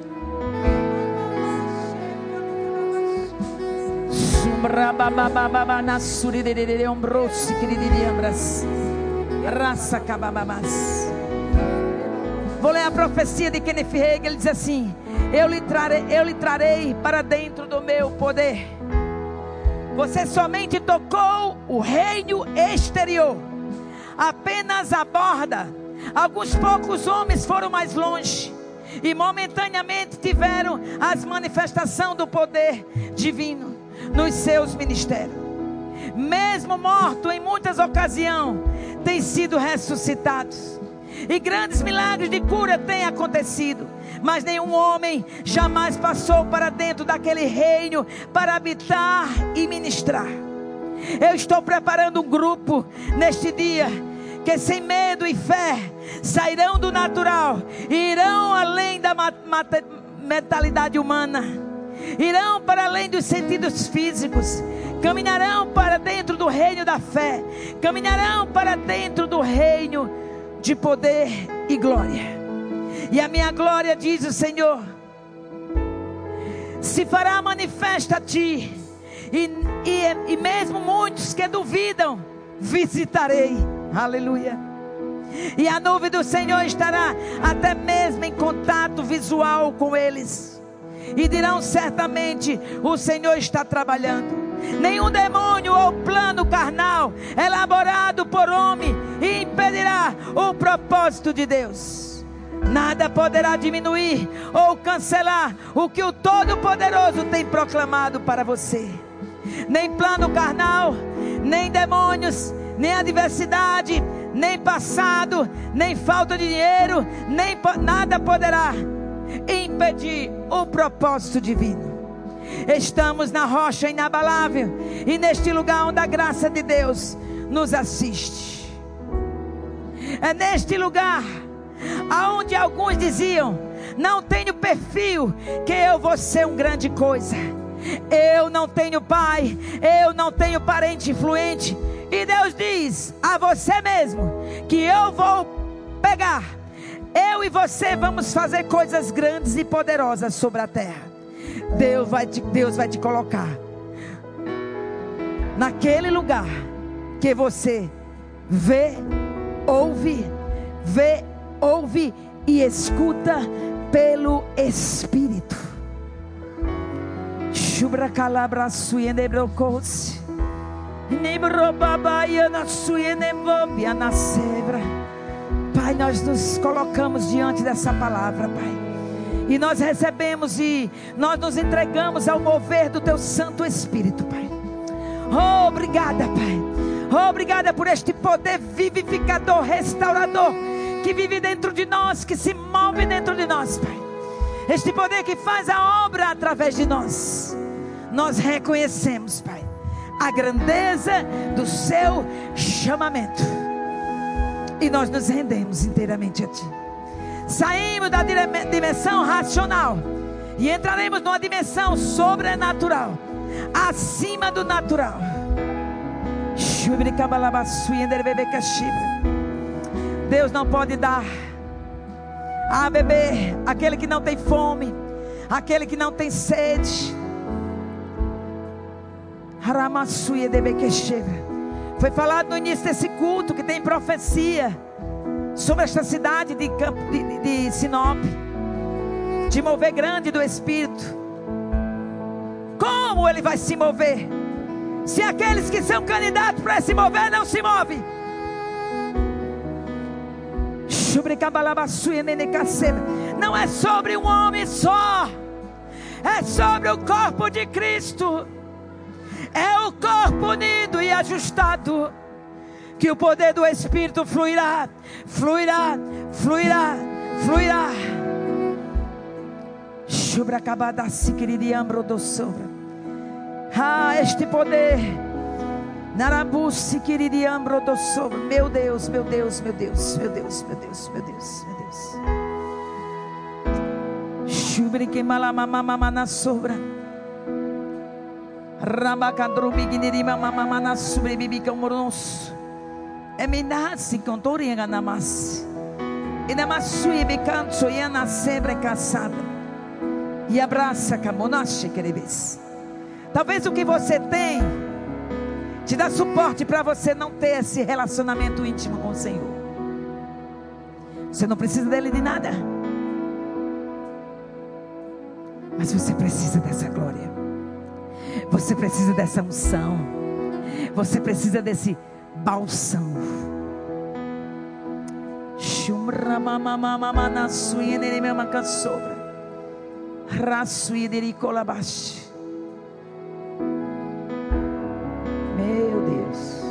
Rabababa nasuri de de ombrosi que de ambras raça cabababas. Vou ler a profecia de Kenneth Hagin. Ele diz assim: eu lhe trarei, eu lhe trarei para dentro do meu poder. Você somente tocou o reino exterior, apenas a borda. Alguns poucos homens foram mais longe e momentaneamente tiveram as manifestações do poder divino nos seus ministérios. Mesmo morto em muitas ocasiões, têm sido ressuscitados, e grandes milagres de cura têm acontecido, mas nenhum homem jamais passou para dentro daquele reino para habitar e ministrar. Eu estou preparando um grupo neste dia, que sem medo e fé sairão do natural e irão além da mentalidade humana, irão para além dos sentidos físicos, caminharão para dentro do reino da fé, caminharão para dentro do reino de poder e glória. E a minha glória, diz o Senhor, se fará manifesta a ti, e, e, e mesmo muitos que duvidam, visitarei. Aleluia. E a nuvem do Senhor estará até mesmo em contato visual com eles, e dirão certamente: o Senhor está trabalhando. Nenhum demônio ou plano carnal elaborado por homem impedirá o propósito de Deus. Nada poderá diminuir ou cancelar o que o Todo-Poderoso tem proclamado para você. Nem plano carnal, nem demônios, nem adversidade, nem passado, nem falta de dinheiro, nem nada poderá impedir o propósito divino. Estamos na rocha inabalável e neste lugar onde a graça de Deus nos assiste. É neste lugar aonde alguns diziam: não tenho perfil, que eu vou ser um grande coisa. Eu não tenho pai, eu não tenho parente influente. E Deus diz a você mesmo que eu vou pegar, eu e você vamos fazer coisas grandes e poderosas sobre a terra. Deus vai te, Deus vai te colocar naquele lugar que você vê, ouve, vê, ouve e escuta pelo Espírito. Pai, nós nos colocamos diante dessa palavra, Pai, e nós recebemos e nós nos entregamos ao mover do Teu Santo Espírito, Pai. Oh, obrigada, Pai. Oh, obrigada por este poder vivificador, restaurador, que vive dentro de nós, que se move dentro de nós, Pai. Este poder que faz a obra através de nós. Nós reconhecemos, Pai, a grandeza do Seu chamamento, e nós nos rendemos inteiramente a Ti. Saímos da dimensão racional e entraremos numa dimensão sobrenatural, acima do natural. Deus não pode dar a beber aquele que não tem fome, aquele que não tem sede. Foi falado no início desse culto que tem profecia sobre esta cidade de, Campo, de, de Sinop, de mover grande do Espírito. Como Ele vai se mover, se aqueles que são candidatos para se mover não se movem? Não é sobre um homem só, é sobre o corpo de Cristo. É o corpo unido e ajustado, que o poder do Espírito fluirá, fluirá, fluirá, fluirá. Ah, este poder, meu Deus, meu Deus, meu Deus, meu Deus, meu Deus, meu Deus, meu Deus. Shubrike malamamama na sobra. Rabacandrubi guinirima mama na sobrebibica moros. Eminasi contorinha namas. E namasui bicanso e na sempre caçada. E abraça camonache querebes. Talvez o que você tem te dá suporte para você não ter esse relacionamento íntimo com o Senhor. Você não precisa dele de nada, mas você precisa dessa glória. Você precisa dessa unção. Você precisa desse bálsamo. Shumra mama mama mama suine mama casobra. Rasuide colabash. Meu Deus.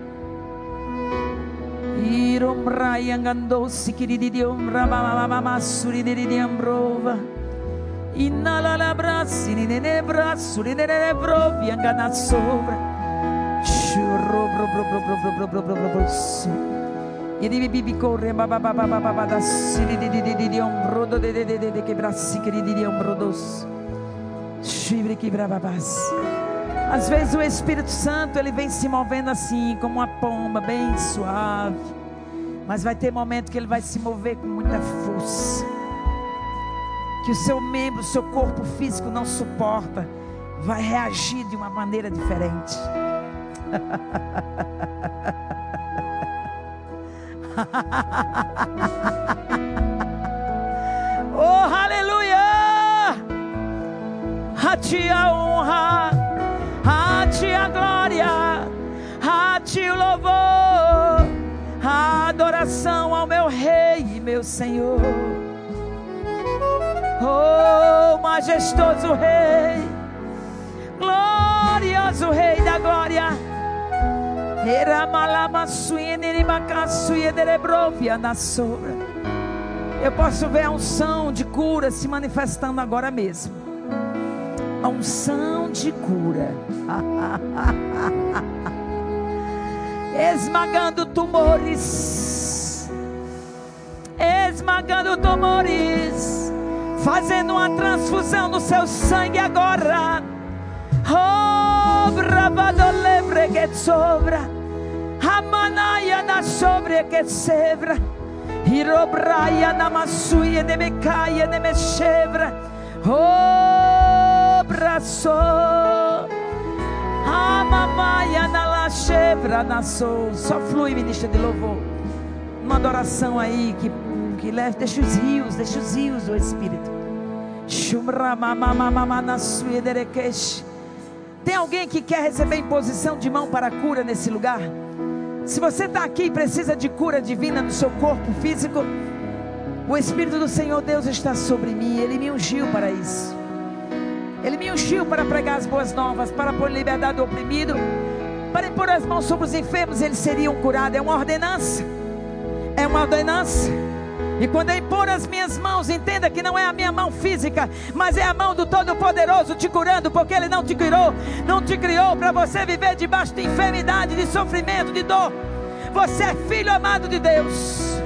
Irom rayangando sikiridium mama mama suridium brova. Inala la brassi ni ne brassu ni ne bro bianga na sobra. Churro bro bro bro bro bro bro bro bro bro. E di bibi corre ba ba ba ba ba ba da si di di di di di ombro de de de de de que brassi que di di ombro dos. Chibre que brababas. Às vezes o Espírito Santo ele vem se movendo assim como uma pomba, bem suave. Mas vai ter momento que ele vai se mover com muita força, que o seu membro, o seu corpo físico não suporta, vai reagir de uma maneira diferente. Oh, aleluia! A ti a honra, a ti a glória, a ti o louvor, a adoração ao meu Rei e meu Senhor. Oh, majestoso Rei, glorioso Rei da glória. Eu posso ver a unção de cura se manifestando agora mesmo. A unção de cura. Esmagando tumores. Esmagando tumores. Fazendo uma transfusão no seu sangue agora. Oh, bravado lebre que sobra. Amanaya na sobre que sebra. Hirobraia na masuia de mecaia de mexebra. Oh, braço. Amamaia na lachebra na sou. Só flui, ministra de louvor. Uma adoração aí que, que leva, deixa os rios, deixa os rios do Espírito. Tem alguém que quer receber imposição de mão para a cura nesse lugar? Se você está aqui e precisa de cura divina no seu corpo físico, o Espírito do Senhor Deus está sobre mim. Ele me ungiu para isso. Ele me ungiu para pregar as boas novas, para pôr liberdade do oprimido, para impor as mãos sobre os enfermos, eles seriam curados. É uma ordenança. É uma ordenança. E quando eu impor as minhas mãos, entenda que não é a minha mão física, mas é a mão do Todo-Poderoso te curando, porque Ele não te criou, não te criou para você viver debaixo de enfermidade, de sofrimento, de dor. Você é filho amado de Deus.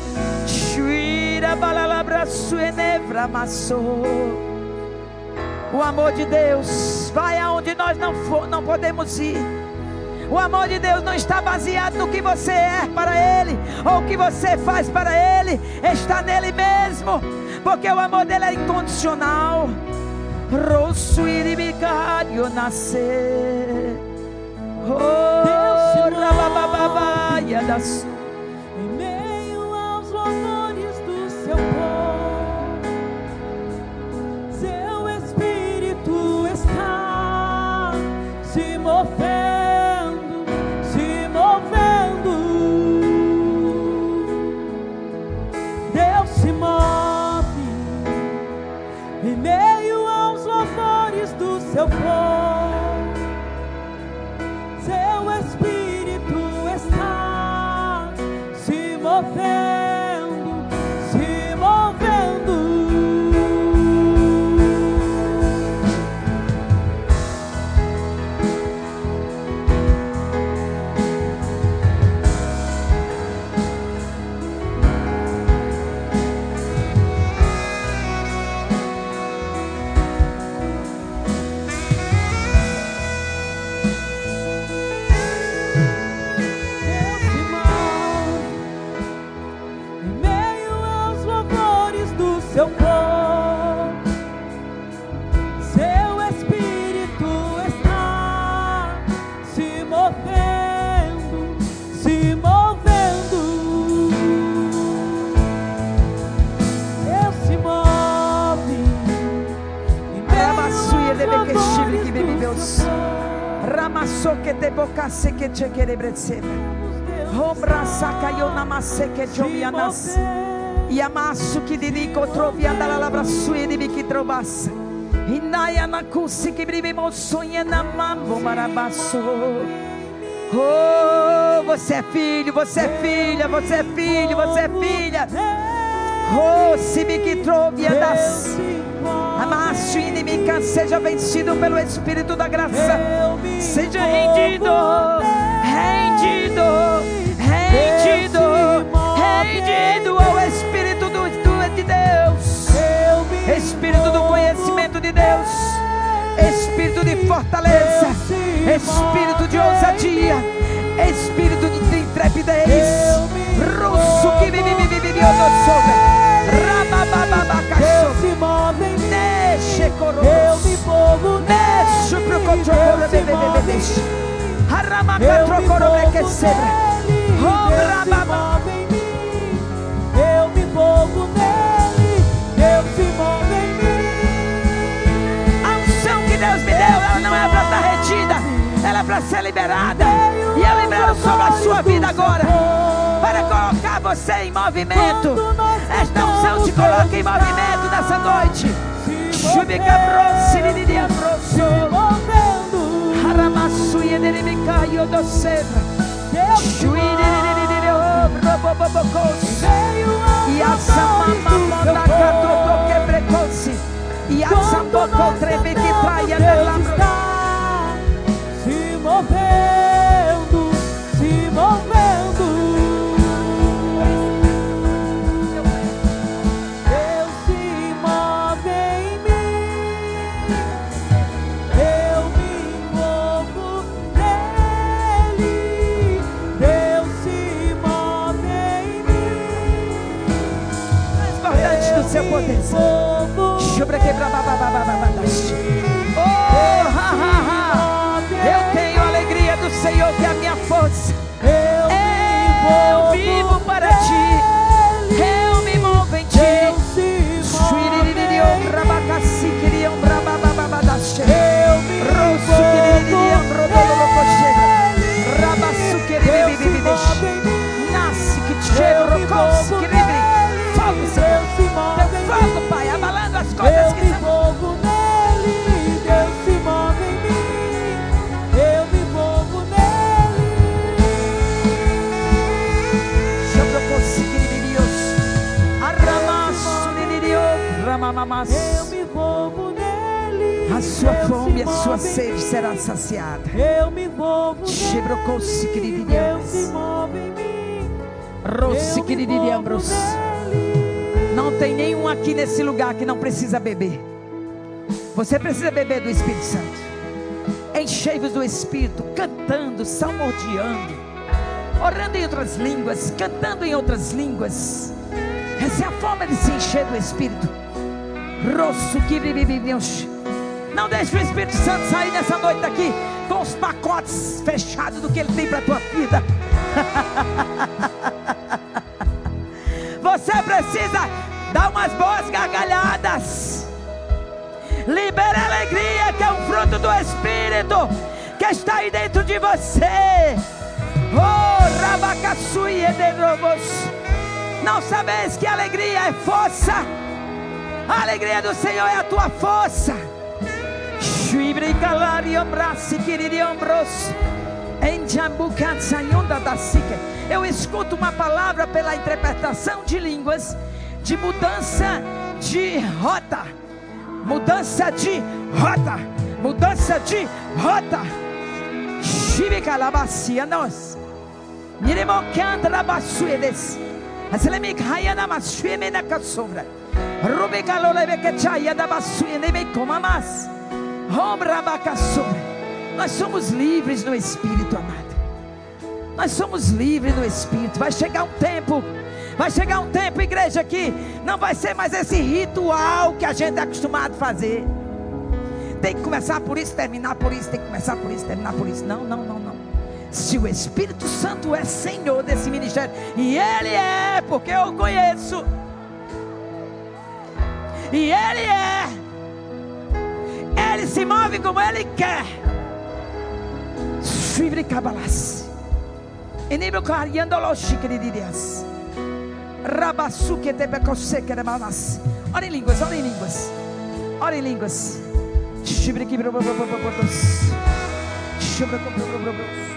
O amor de Deus vai aonde nós não, for, não podemos ir. O amor de Deus não está baseado no que você é para Ele, ou o que você faz para Ele. Está nele mesmo, porque o amor dele é incondicional. Rosso iribicário nascer. Oh, rabababaia da sua. Em meio aos louvores do seu povo, seu Espírito está se movendo. Se move em meio aos louvores do seu povo. Seu Espírito está se movendo, se movendo. Seu povo, seu Espírito está se movendo, se movendo. Deus se move em meio aos louvores do seu povo. Ramassou que te bocasse que te querebreceba. Rombra saca eu namasse que te omianas. E amasso que dirico trovi andar a labra sua de que trobassa. E naia na cusi que brivemos sonha na mambo marabasso. Oh, você é filho, você é filha, você é filho, você é filha. Oh, se me que trovi andas. Amasso inimiga seja vencido pelo Espírito da graça. Seja rendido, rendido, rendido, rendido ao Espírito do, do, de Deus. Espírito do conhecimento de Deus. Espírito de fortaleza. Espírito de ousadia. Espírito de intrepidez. Russo que vive, vive, vive, eu sou. Deus se move em mim. Eu me movo nele. Deus se move em mim. Eu me movo nele. Deus se move em mim. Eu me movo nele. Deus se move em mim. A unção que Deus me deu, ela não é para estar retida, ela é para ser liberada. E eu libero sobre a sua vida agora, para colocar você em movimento. Esta unção te coloca em movimento nessa noite. Chubica brosse, lidia brosse. Haramassuia dele me caiu do cedro. Deus se move. E a samamama da cadodo que precoce. E a samboco treme que traia nela está se movendo, se movendo. Deus se move em mim, eu me movo nele. Deus se move em mim, transbordante do seu poder. Oh, ha, ha, ha. Eu tenho a alegria do Senhor que é a minha força. Eu vivo para ti, eu me movo em ti. Nasce que te cheiro, fogo, fogo, Pai, abalando as coisas eu que me são. movo nele, Deus se move em mim, eu me movo nele. Eu me movo nele. A sua Deus fome e a se sua move em sede mim. será saciada. Eu me movo Chebrocou-se, nele. querido Deus se Deus. move em mim. Rosse, Eu me querido movo Deus. nele. Não tem nenhum aqui nesse lugar que não precisa beber. Você precisa beber do Espírito Santo. Enchei-vos do Espírito, cantando, salmodiando, orando em outras línguas, cantando em outras línguas. Essa é a forma de se encher do Espírito. Rosso, não deixe o Espírito Santo sair nessa noite daqui com os pacotes fechados do que ele tem para a tua vida. Você precisa dar umas boas gargalhadas. Libera a alegria, que é um fruto do Espírito que está aí dentro de você. Oh, Rabacaçui e de Robos. Não sabeis que a alegria é força? A alegria do Senhor é a tua força. Eu escuto uma palavra pela interpretação de línguas, de mudança de rota, mudança de rota, mudança de rota. Shibicalabacia nós. Niremocanta rabasuedes. Aselemik hayana masuemena kasombra. Rubicalolebekechaya da basuenebe comamas. Nós somos livres no Espírito, amado. Nós somos livres no Espírito. Vai chegar um tempo, vai chegar um tempo, igreja, que não vai ser mais esse ritual que a gente é acostumado a fazer. Tem que começar por isso, terminar por isso. Tem que começar por isso, terminar por isso. Não, não, não, não. Se o Espírito Santo é Senhor desse ministério, e Ele é, porque eu o conheço, e Ele é, Ele se move como Ele quer. Livre cabalas. Enibro cariandoloshi queridas. Rabasuke tebecose queremanas. Ora em línguas, ora em línguas. Ora em línguas. Livre que bro bro bro bro bro. Livre que bro bro bro bro.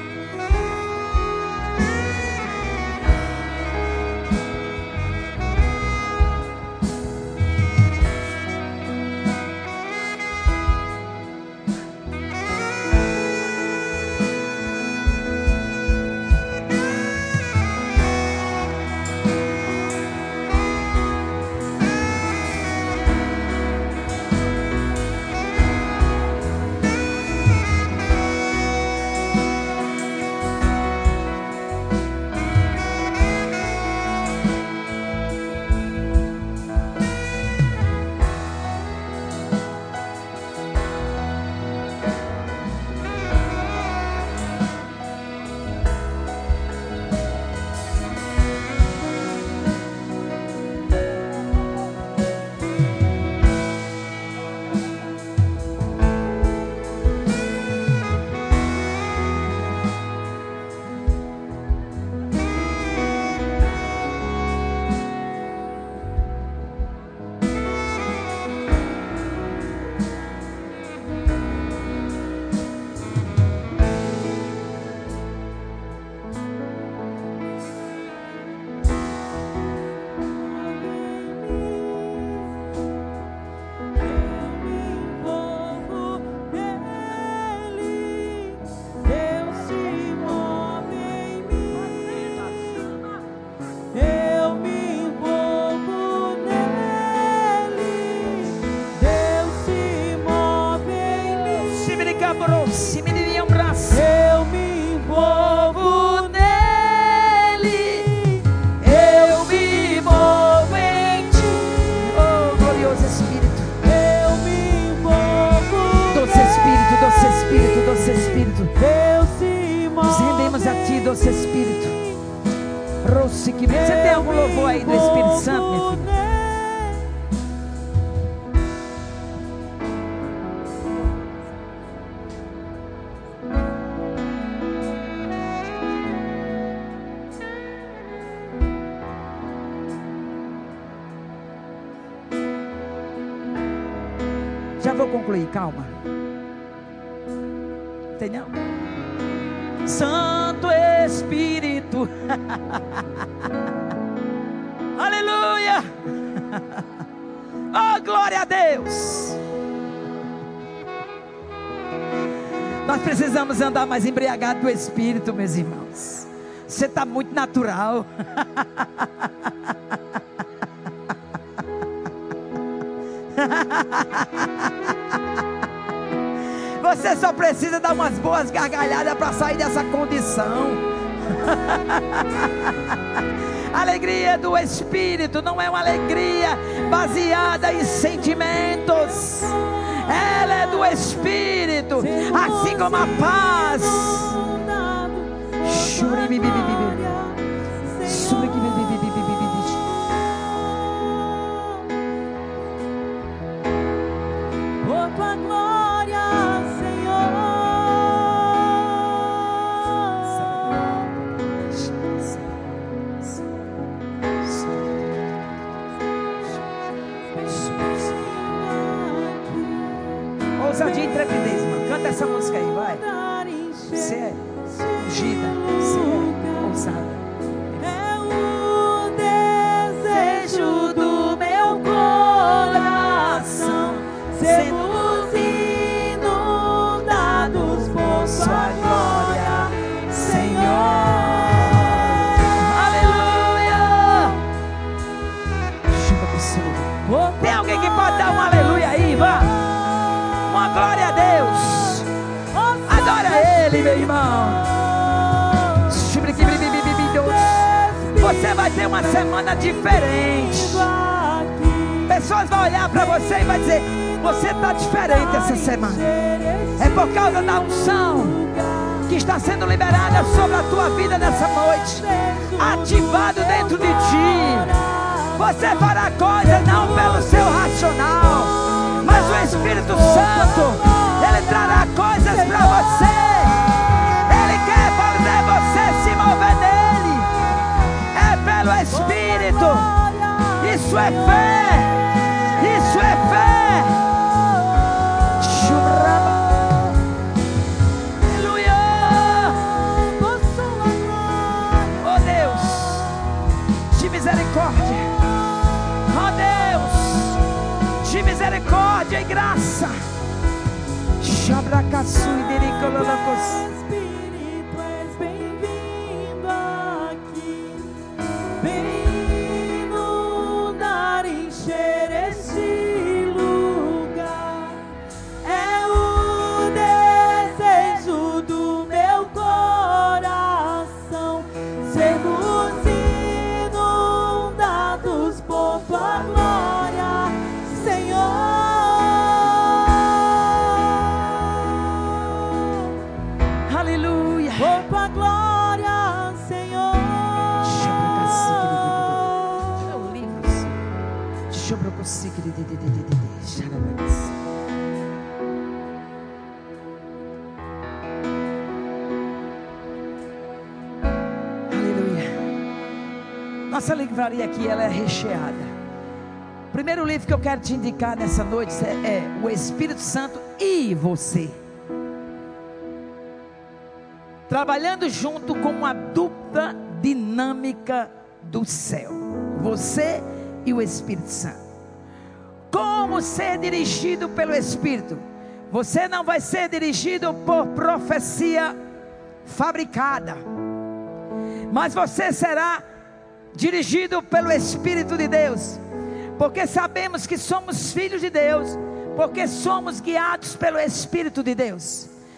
Se me devia um braço. Eu me envolvo nele, eu me envolvo em ti. Oh, glorioso Espírito. Eu me envolvo Doce Espírito, doce Espírito, doce Espírito. Deus se move. Nos rendemos a ti, doce Espírito. Você tem algum louvor aí do Espírito Santo, minha filha? Já vou concluir, calma. Tem não? Santo Espírito. Aleluia. Oh, glória a Deus. Nós precisamos andar mais embriagados do Espírito, meus irmãos. Você está muito natural. Você só precisa dar umas boas gargalhadas para sair dessa condição. Alegria do Espírito não é uma alegria baseada em sentimentos. Ela é do Espírito, assim como a paz. Por tua glória, Senhor. Ousadia e intrepidez, irmão. Canta essa música aí, vai. Você é ungida, você é ousada. É o desejo do meu coração, sermos inundados por sua glória, Senhor. Aleluia. Tem alguém que pode dar um aleluia aí, vá. Uma glória a Deus. Adora Ele, meu irmão. Você vai ter uma semana diferente. Pessoas vão olhar para você e vai dizer: você está diferente essa semana. É por causa da unção que está sendo liberada sobre a tua vida nessa noite, ativado dentro de ti. Você fará coisas não pelo seu racional, mas o Espírito Santo, Ele trará coisas para você. Ele quer fazer você se mover nele. É pelo Espírito. Isso é fé. Isso é fé. Aleluia. Oh Deus, de misericórdia. Oh Deus, de misericórdia e graça. Shabracaçu e dericololocos. Espírito, és bem-vindo aqui. Vem inundar, encher este lugar. É o desejo do meu coração, sermos inundados por tua glória, Senhor. Aleluia. Por tua glória, Senhor. Aleluia. Nossa livraria aqui, ela é recheada. O primeiro livro que eu quero te indicar nessa noite é, é O Espírito Santo e Você. Trabalhando junto com uma dupla dinâmica do céu. Você e o Espírito Santo. Como ser dirigido pelo Espírito? Você não vai ser dirigido por profecia fabricada, mas você será dirigido pelo Espírito de Deus. Porque sabemos que somos filhos de Deus, porque somos guiados pelo Espírito de Deus.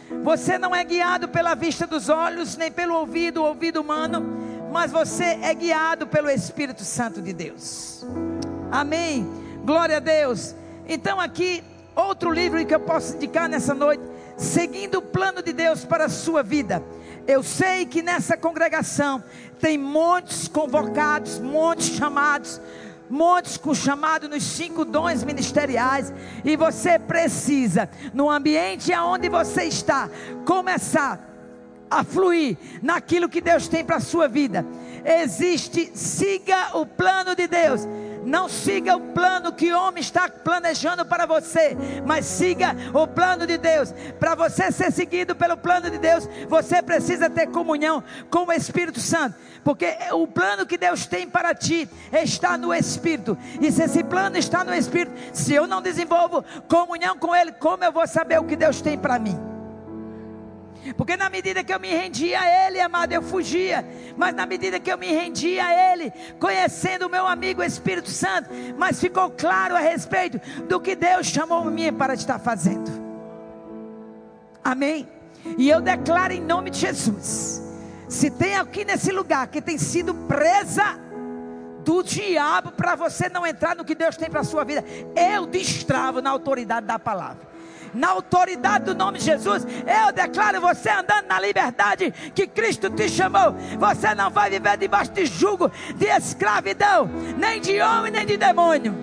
Você não é guiado pela vista dos olhos, nem pelo ouvido, o ouvido humano, mas você é guiado pelo Espírito Santo de Deus. Amém. Glória a Deus. Então aqui, outro livro que eu posso indicar nessa noite, Seguindo o Plano de Deus para a Sua Vida. Eu sei que nessa congregação tem muitos convocados, muitos chamados, muitos com chamado nos cinco dons ministeriais, e você precisa, no ambiente aonde você está, começar a fluir naquilo que Deus tem para a sua vida. Existe, siga o plano de Deus. Não siga o plano que o homem está planejando para você, mas siga o plano de Deus. Para você ser seguido pelo plano de Deus, você precisa ter comunhão com o Espírito Santo, porque o plano que Deus tem para ti está no Espírito. E se esse plano está no Espírito, se eu não desenvolvo comunhão com Ele, como eu vou saber o que Deus tem para mim? Porque na medida que eu me rendia a Ele, amado, eu fugia. Mas na medida que eu me rendia a Ele, conhecendo o meu amigo Espírito Santo, mas ficou claro a respeito do que Deus chamou-me para estar fazendo. Amém? E eu declaro em nome de Jesus, se tem aqui nesse lugar que tem sido presa do diabo para você não entrar no que Deus tem para a sua vida, eu destravo na autoridade da palavra. Na autoridade do nome de Jesus, eu declaro você andando na liberdade que Cristo te chamou. Você não vai viver debaixo de jugo, de escravidão, nem de homem, nem de demônio.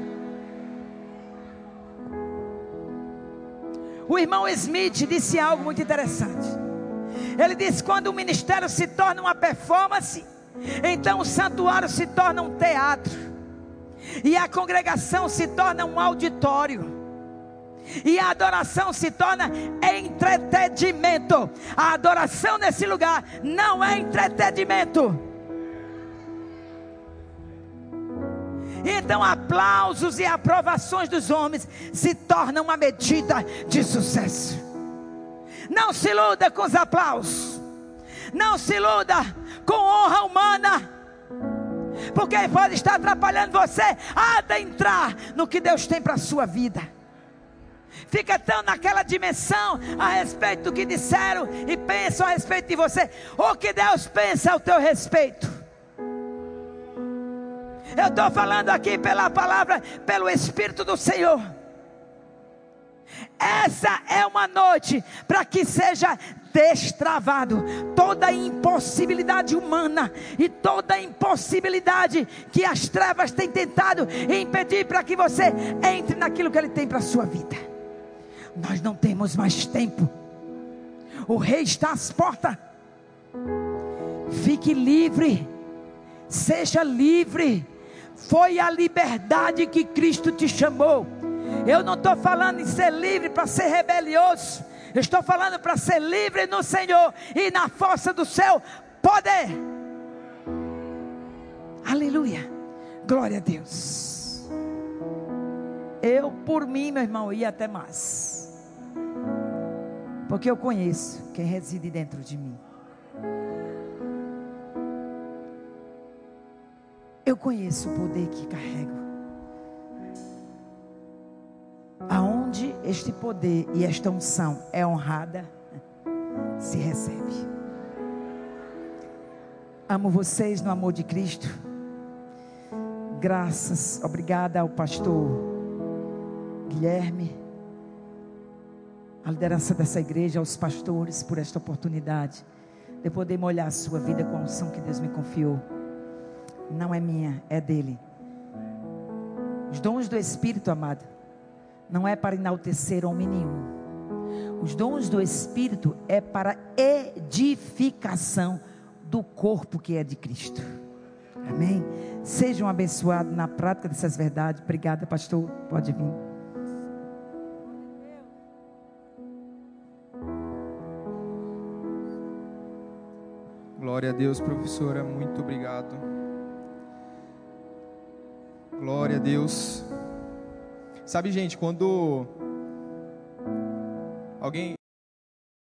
O irmão Smith disse algo muito interessante. Ele disse: quando o ministério se torna uma performance, então o santuário se torna um teatro, e a congregação se torna um auditório, e a adoração se torna entretenimento. A adoração nesse lugar não é entretenimento. Então aplausos e aprovações dos homens se tornam uma medida de sucesso. Não se iluda com os aplausos, não se iluda com honra humana, porque pode estar atrapalhando você a adentrar no que Deus tem para a sua vida. Fica tão naquela dimensão a respeito do que disseram e pensam a respeito de você. O que Deus pensa ao teu respeito. Eu estou falando aqui pela palavra, pelo Espírito do Senhor. Essa é uma noite para que seja destravado toda impossibilidade humana e toda impossibilidade que as trevas têm tentado impedir para que você entre naquilo que Ele tem para a sua vida. Nós não temos mais tempo. O rei está às portas. Fique livre. Seja livre. Foi a liberdade que Cristo te chamou. Eu não estou falando em ser livre para ser rebelioso. Eu estou falando para ser livre no Senhor e na força do seu poder. Aleluia. Glória a Deus. Eu, por mim, meu irmão, ia até mais, porque eu conheço quem reside dentro de mim. Eu conheço o poder que carrego. Aonde este poder e esta unção é honrada, se recebe. Amo vocês no amor de Cristo. Graças, obrigada ao pastor Guilherme, a liderança dessa igreja, aos pastores, por esta oportunidade de poder molhar a sua vida com a unção que Deus me confiou. Não é minha, é dele. Os dons do Espírito, amado, não é para enaltecer homem nenhum. Os dons do Espírito é para edificação do corpo que é de Cristo. Amém? Sejam abençoados na prática dessas verdades. Obrigada, pastor, pode vir. Glória a Deus, professora, muito obrigado. Glória a Deus. Sabe, gente, quando alguém